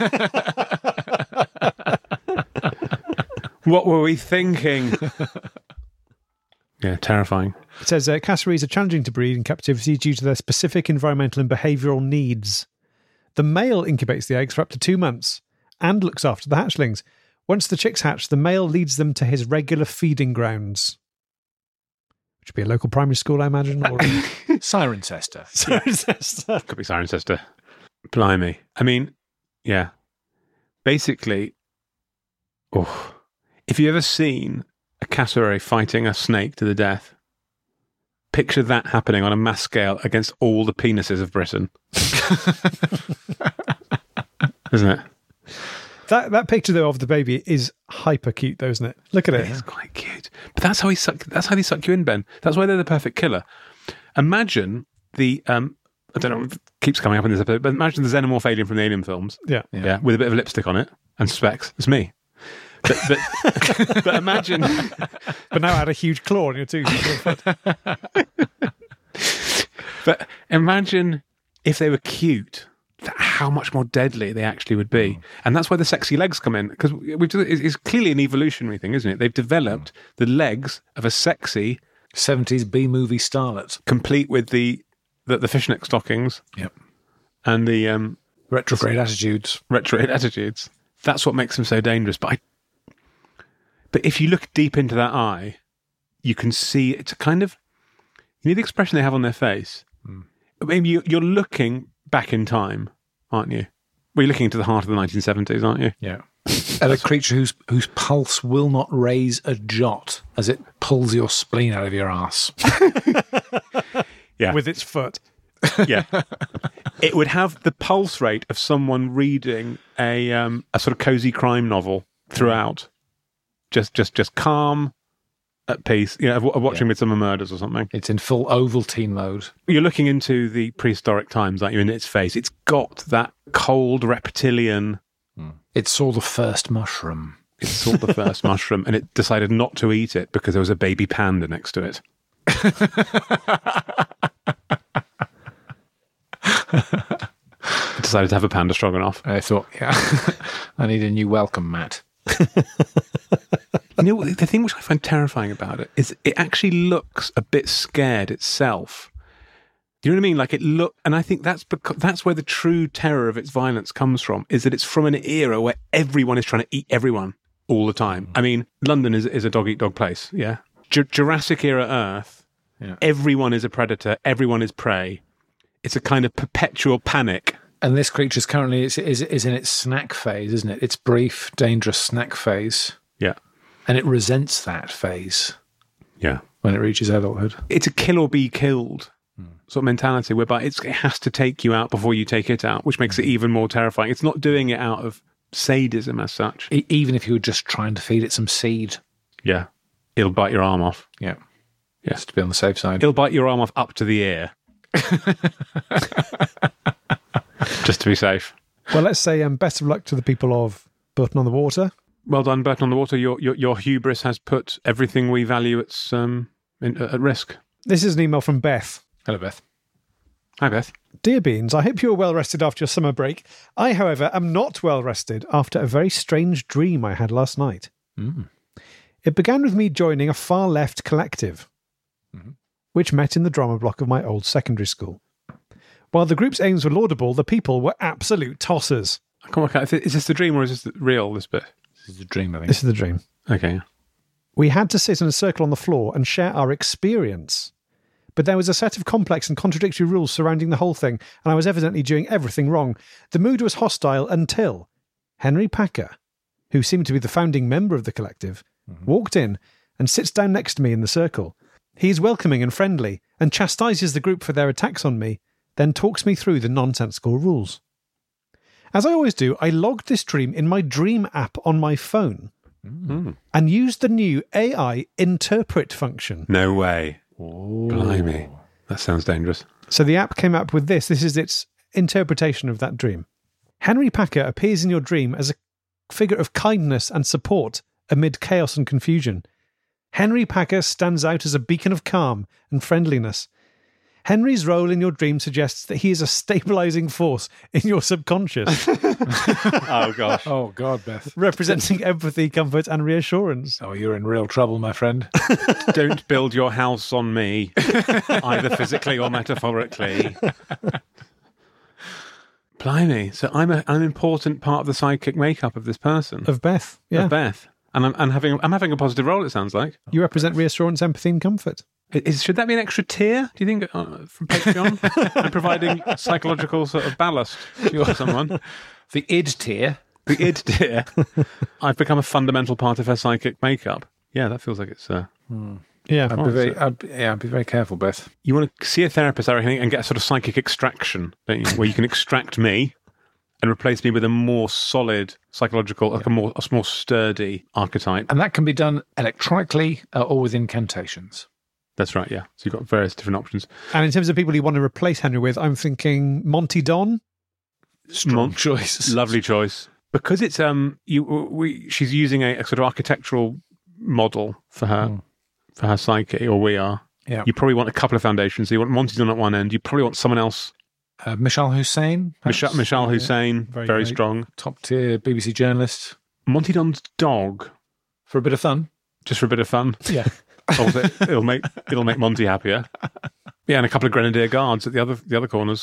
What were we thinking? Yeah, terrifying. It says uh, cassowaries are challenging to breed in captivity due to their specific environmental and behavioural needs. The male incubates the eggs for up to two months and looks after the hatchlings. Once the chicks hatch, the male leads them to his regular feeding grounds. Which would be a local primary school, I imagine. Or Cirencester. Cirencester. Could be Cirencester. Blimey. I mean, yeah. Basically, oh, if you've ever seen a cassowary fighting a snake to the death, picture that happening on a mass scale against all the penises of Britain. Isn't it? That that picture though of the baby is hyper cute though, isn't it? Look at it. It's quite cute. But that's how he suck that's how they suck you in, Ben. That's why they're the perfect killer. Imagine the, um, I don't know, it keeps coming up in this episode, but imagine the xenomorph alien from the Alien films. Yeah. Yeah, yeah with a bit of lipstick on it and specs. It's me. But, but, but imagine... But now add a huge claw on your tooth. But imagine if they were cute, how much more deadly they actually would be. Mm. And that's where the sexy legs come in, because we've, it's clearly an evolutionary thing, isn't it? They've developed mm. the legs of a sexy... seventies B-movie starlet. Complete with the, the, the fishnet stockings. Yep. And the... Um, retrograde attitudes. Retrograde attitudes. That's what makes them so dangerous. But I, But if you look deep into that eye, you can see it's a kind of... You know the expression they have on their face? Mm. I mean, you, you're looking back in time, aren't you? Well, you're looking into the heart of the nineteen seventies, aren't you? Yeah. At a creature whose whose pulse will not raise a jot as it pulls your spleen out of your ass. Yeah. With its foot. Yeah. It would have the pulse rate of someone reading a um, a sort of cozy crime novel throughout. Just just just calm, at peace, you know, of, of watching yeah. Midsummer Murders or something. It's in full Ovaltine mode. You're looking into the prehistoric times, aren't you, in its face. It's got that cold reptilian... Mm. It saw the first mushroom. It saw the first mushroom, and it decided not to eat it because there was a baby panda next to it. It decided to have a panda stroganoff. I thought, yeah, I need a new welcome mat. You know, the thing which I find terrifying about it is it actually looks a bit scared itself. You know what I mean? Like it look, and I think that's because that's where the true terror of its violence comes from. Is that it's from an era where everyone is trying to eat everyone all the time. Mm. I mean, London is is a dog eat dog place. Yeah, J- Jurassic era Earth. Yeah. Everyone is a predator. Everyone is prey. It's a kind of perpetual panic. And this creature's currently is, is is in its snack phase, isn't it? Its brief, dangerous snack phase. Yeah. And it resents that phase. Yeah. When it reaches adulthood. It's a kill or be killed mm. sort of mentality whereby it's, it has to take you out before you take it out, which makes mm. it even more terrifying. It's not doing it out of sadism as such. E- even if you were just trying to feed it some seed. Yeah. It'll bite your arm off. Yeah. Yeah. Just to be on the safe side. It'll bite your arm off up to the ear. Just to be safe. Well, let's say um, best of luck to the people of Burton on the Water. Well done, Burton on the Water. Your your, your hubris has put everything we value at, um, in, at risk. This is an email from Beth. Hello, Beth. Hi, Beth. Dear Beans, I hope you are well rested after your summer break. I, however, am not well rested after a very strange dream I had last night. Mm. It began with me joining a far-left collective, mm-hmm. which met in the drama block of my old secondary school. While the group's aims were laudable, the people were absolute tossers. I can't work out. Is this the dream or is this real, this bit? This is the dream, I think. This is the dream. Okay. We had to sit in a circle on the floor and share our experience. But there was a set of complex and contradictory rules surrounding the whole thing, and I was evidently doing everything wrong. The mood was hostile until Henry Packer, who seemed to be the founding member of the collective, mm-hmm. walked in and sits down next to me in the circle. He is welcoming and friendly and chastises the group for their attacks on me, then talks me through the nonsensical rules. As I always do, I logged this dream in my dream app on my phone mm. and used the new A I interpret function. No way. Oh. Blimey. That sounds dangerous. So the app came up with this. This is its interpretation of that dream. Henry Packer appears in your dream as a figure of kindness and support amid chaos and confusion. Henry Packer stands out as a beacon of calm and friendliness. Henry's role in your dream suggests that he is a stabilizing force in your subconscious. Oh, gosh. Oh, God, Beth. Representing empathy, comfort, and reassurance. Oh, you're in real trouble, my friend. Don't build your house on me, either physically or metaphorically. Blimey. So I'm a, I'm an important part of the psychic makeup of this person. Of Beth, yeah. Of Beth. And I'm, I'm, having, I'm having a positive role, it sounds like. You represent reassurance, empathy, and comfort. Is, should that be an extra tier, do you think, uh, from Patreon? I'm providing psychological sort of ballast to someone. The id tier. The id tier. I've become a fundamental part of her psychic makeup. Yeah, that feels like it's... Uh, hmm. Yeah, I'd be very, I'd, yeah, I'd be very careful, Beth. You want to see a therapist, I reckon, and get a sort of psychic extraction, don't you? Where you can extract me and replace me with a more solid psychological, like yeah. a more a more sturdy archetype. And that can be done electronically uh, or with incantations. That's right, yeah. So you've got various different options. And in terms of people you want to replace Henry with, I'm thinking Monty Don. Strong Mon- choice. Lovely choice. Because it's um you we she's using a, a sort of architectural model for her Mm. for her psyche, or we are. Yeah. You probably want a couple of foundations. So you want Monty Don at one end. You probably want someone else. Uh, Michelle Hussein. perhaps? Michelle, Michelle Yeah. Hussein, Very very, great. strong. Top tier B B C journalist. Monty Don's dog, For a bit of fun. just for a bit of fun. Yeah. Also, it'll make it'll make Monty happier. Yeah, and a couple of Grenadier guards at the other the other corners.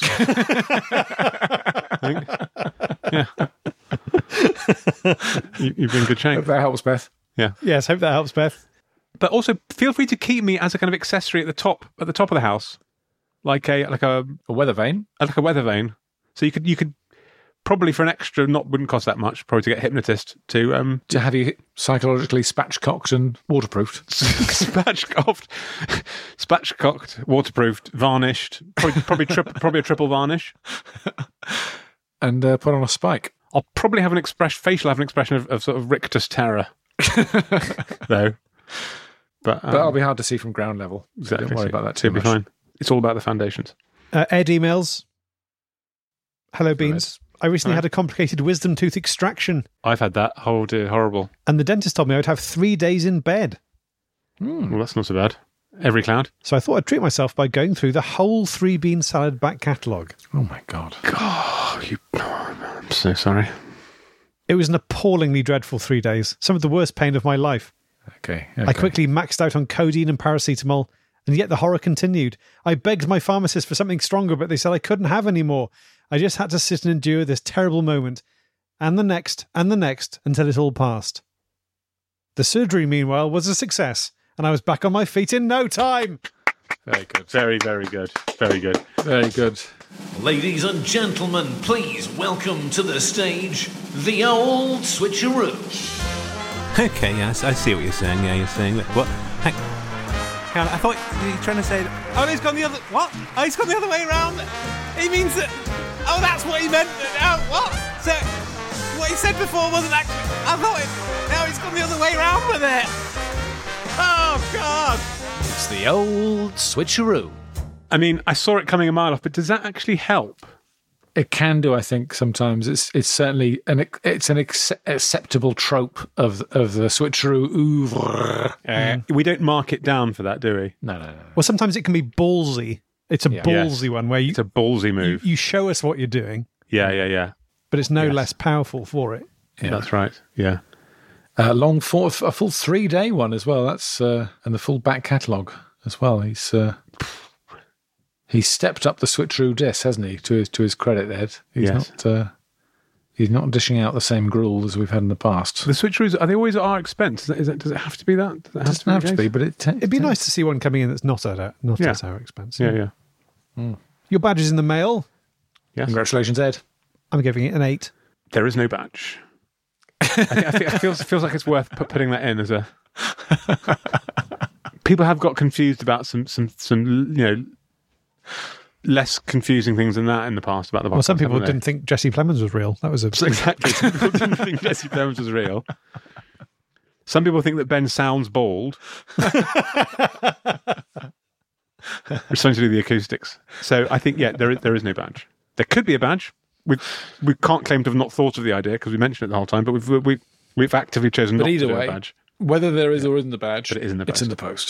I think. Yeah, you, you've been in good shape. Hope that helps, Beth. Yes, hope that helps, Beth. But also, feel free to keep me as a kind of accessory at the top at the top of the house, like a like a A weather vane. like a weather vane. So you could you could probably for an extra, not wouldn't cost that much, probably to get a hypnotist to um To have you psychologically spatchcocked and waterproofed. spatchcocked, spatchcocked, waterproofed, varnished, probably probably, tri- probably a triple varnish. And uh, put on a spike. I'll probably have an expression, facial have an expression of, of sort of rictus terror, though. But, um, But that'll be hard to see from ground level. So exactly, don't worry so about that too it'll much. be fine. It's all about the foundations. Uh, Ed emails. Hello, Beans. I recently Hello. had a complicated wisdom tooth extraction, I've had that. Oh dear, horrible. and the dentist told me I would have three days in bed. Well, that's not so bad. Every cloud. So I thought I'd treat myself by going through the whole three bean salad back catalogue. Oh my God. Oh, you. Oh, I'm so sorry. It was an appallingly dreadful three days, some of the worst pain of my life. Okay. I okay. quickly maxed out on codeine and paracetamol, and yet the horror continued. I begged my pharmacist for something stronger, but they said I couldn't have any more. I just had to sit and endure this terrible moment, and the next, and the next, until it all passed. The surgery, meanwhile, was a success, and I was back on my feet in no time. Very good. Very, very good. Very good. Very good. Ladies and gentlemen, please welcome to the stage the old switcheroo. Okay, yes, I see what you're saying. Yeah, you're saying that. What? Hang, hang on, I thought you were trying to say. Oh, he's gone the other. What? Oh, he's gone the other way around. He means that. Oh, that's what he meant. Oh, what? So, what he said before wasn't actually. I thought it. Now he's gone the other way around with it. Oh God! It's the old switcheroo. I mean, I saw it coming a mile off, but does that actually help? It can do, I think. Sometimes it's it's certainly an it's an ex- acceptable trope of of the switcheroo oeuvre. Uh, we don't mark it down for that, do we? No, no, no. Well, sometimes it can be ballsy. It's a Yeah. ballsy one where you, It's a ballsy you, move. you show us what you're doing, Yeah, yeah, yeah. but it's no Yes. less powerful for it. Yeah. That's right. Yeah. A long four, a full three day one as well. That's uh, and the full back catalogue as well. He's uh, he's stepped up the switcheroo disc, hasn't he? To his to his credit, Ed. He's Yes. not uh, he's not dishing out the same gruel as we've had in the past. The switcheroos, are they always at our expense? Is that, is that, does it have to be that? Does it It doesn't have to the be, case? but it t- It'd be nice to see one coming in that's not at our, not Yeah. at our expense. Yeah, yeah. Your badge is in the mail. Yes. Congratulations, Ed. I'm giving it an eight. There is no badge. I, think, I think it feels, feels like it's worth put, putting that in as a. People have got confused about some, some, some, you know, less confusing things than that in the past about the podcast. Well, some people haven't they? didn't think Jesse Plemons was real. That was a Exactly. Some people didn't think Jesse Plemons was real. Some people think that Ben sounds bald. Which something to do with the acoustics. So I think, yeah, there is, there is no badge. There could be a badge. We we can't claim to have not thought of the idea because we mentioned it the whole time, but we've we've, we've actively chosen But not either to do way, a badge. whether there is or isn't a badge, But it is in the it's post. in the post.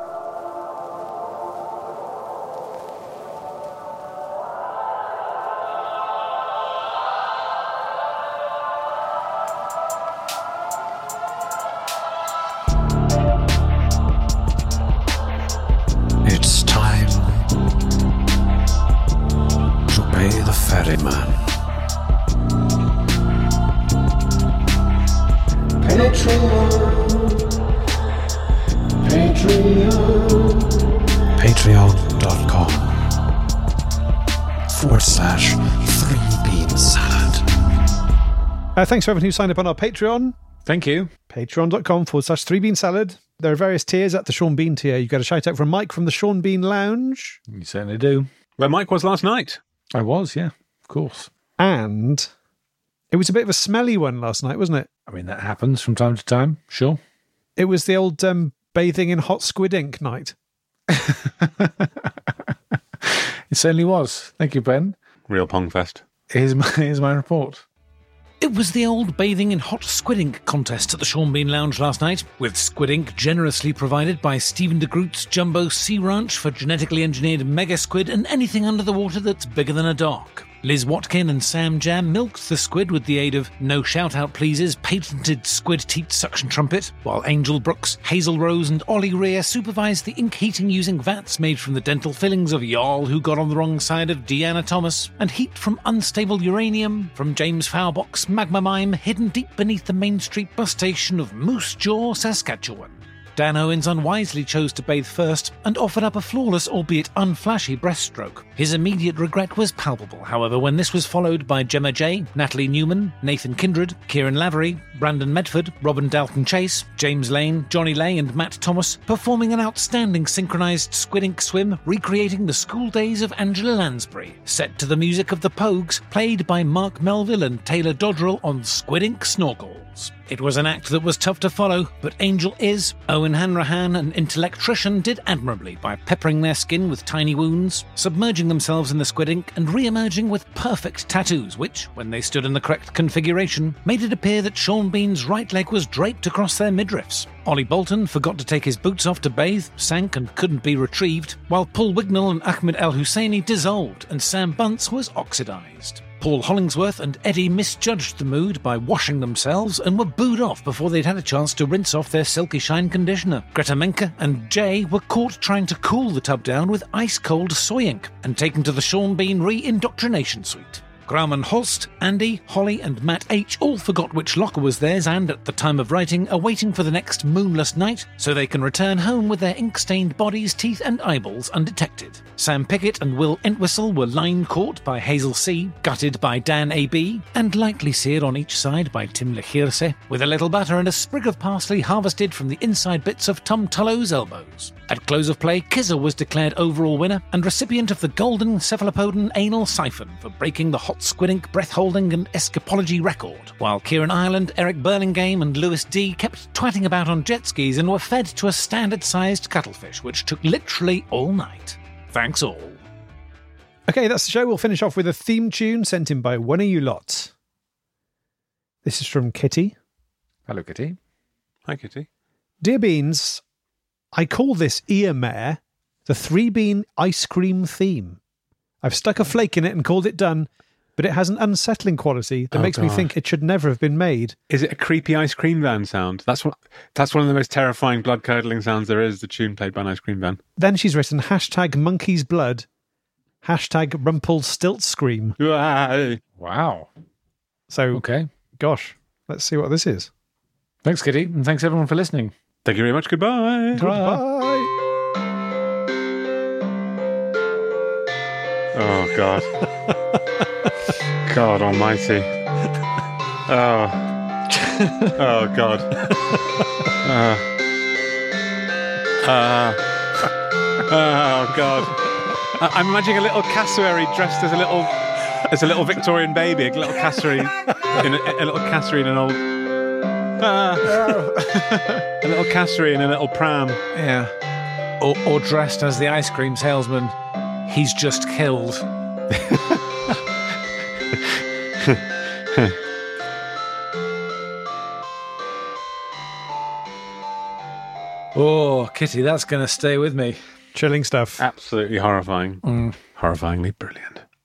It's time to pay the ferryman. Patreon.com forward slash three bean salad. Uh, thanks for everyone who signed up on our Patreon. Thank you. Patreon.com forward slash three bean salad. There are various tiers. At the Sean Bean tier, you got a shout out from Mike from the Sean Bean Lounge. You certainly do. Where Mike was last night. I was, yeah, of course. And it was a bit of a smelly one last night, wasn't it? I mean, that happens from time to time, sure. It was the old um, bathing in hot squid ink night. It certainly was. Thank you, Ben. Real Pongfest. Here's my, here's my report. It was the old bathing in hot squid ink contest at the Sean Bean Lounge last night, with squid ink generously provided by Stephen de Groot's Jumbo Sea Ranch for genetically engineered mega squid and anything under the water that's bigger than a dock. Liz Watkin and Sam Jam milked the squid with the aid of No Shout Out Please's patented squid teat suction trumpet, while Angel Brooks, Hazel Rose and Ollie Rear supervised the ink heating using vats made from the dental fillings of Jarl Who Got on the Wrong Side of Deanna Thomas, and heat from unstable uranium from James Fowlbox Magma Mime hidden deep beneath the Main Street bus station of Moose Jaw, Saskatchewan. Dan Owens unwisely chose to bathe first and offered up a flawless, albeit unflashy, breaststroke. His immediate regret was palpable, however, when this was followed by Gemma J, Natalie Newman, Nathan Kindred, Kieran Lavery, Brandon Medford, Robin Dalton Chase, James Lane, Johnny Lay and Matt Thomas performing an outstanding synchronised squid ink swim recreating the school days of Angela Lansbury, set to the music of the Pogues, played by Mark Melville and Taylor Dodrell on squid ink snorkels. It was an act that was tough to follow, but Angel Is, Owen Hanrahan and Intellectrician did admirably by peppering their skin with tiny wounds, submerging themselves in the squid ink and re-emerging with perfect tattoos which, when they stood in the correct configuration, made it appear that Sean Bean's right leg was draped across their midriffs. Ollie Bolton forgot to take his boots off to bathe, sank and couldn't be retrieved, while Paul Wignall and Ahmed El Husseini dissolved and Sam Bunce was oxidised. Paul Hollingsworth and Eddie misjudged the mood by washing themselves and were booed off before they'd had a chance to rinse off their Silky Shine conditioner. Greta Menke and Jay were caught trying to cool the tub down with ice-cold soy ink and taken to the Sean Bean re-indoctrination suite. Grauman Holst, Andy, Holly and Matt H all forgot which locker was theirs and, at the time of writing, are waiting for the next moonless night so they can return home with their ink-stained bodies, teeth and eyeballs undetected. Sam Pickett and Will Entwistle were line-caught by Hazel C, gutted by Dan A B, and lightly seared on each side by Tim Lechirse, with a little butter and a sprig of parsley harvested from the inside bits of Tom Tullo's elbows. At close of play, Kizza was declared overall winner and recipient of the Golden Cephalopodon Anal Siphon for breaking the hot squid ink breath-holding and escapology record, while Kieran Ireland, Eric Burlingame and Lewis D kept twatting about on jet skis and were fed to a standard-sized cuttlefish, which took literally all night. Thanks all. Okay, that's the show. We'll finish off with a theme tune sent in by one of you lot. This is from Kitty. Hello, Kitty. Hi, Kitty. Dear Beans, I call this ear mare the three-bean ice cream theme. I've stuck a flake in it and called it done, but it has an unsettling quality that Oh, makes me God. think it should never have been made. Is it a creepy ice cream van sound? That's what. That's one of the most terrifying, blood-curdling sounds there is, the tune played by an ice cream van. Then she's written hashtag monkey's blood, hashtag rumpled stilt scream. Wow. So, Okay. gosh, let's see what this is. Thanks, Kitty, and thanks everyone for listening. Thank you very much. Goodbye. Bye. Oh, God. God almighty. Oh. Oh, God. Uh. Uh. Oh, God. I- I'm imagining a little cassowary dressed as a little as a little Victorian baby, a little cassowary in a, a little cassowary in an old Ah. a little cassowary in a little pram. Yeah. Or, or dressed as the ice cream salesman he's just killed. Oh, Kitty, that's going to stay with me. Chilling stuff. Absolutely horrifying. Horrifyingly brilliant.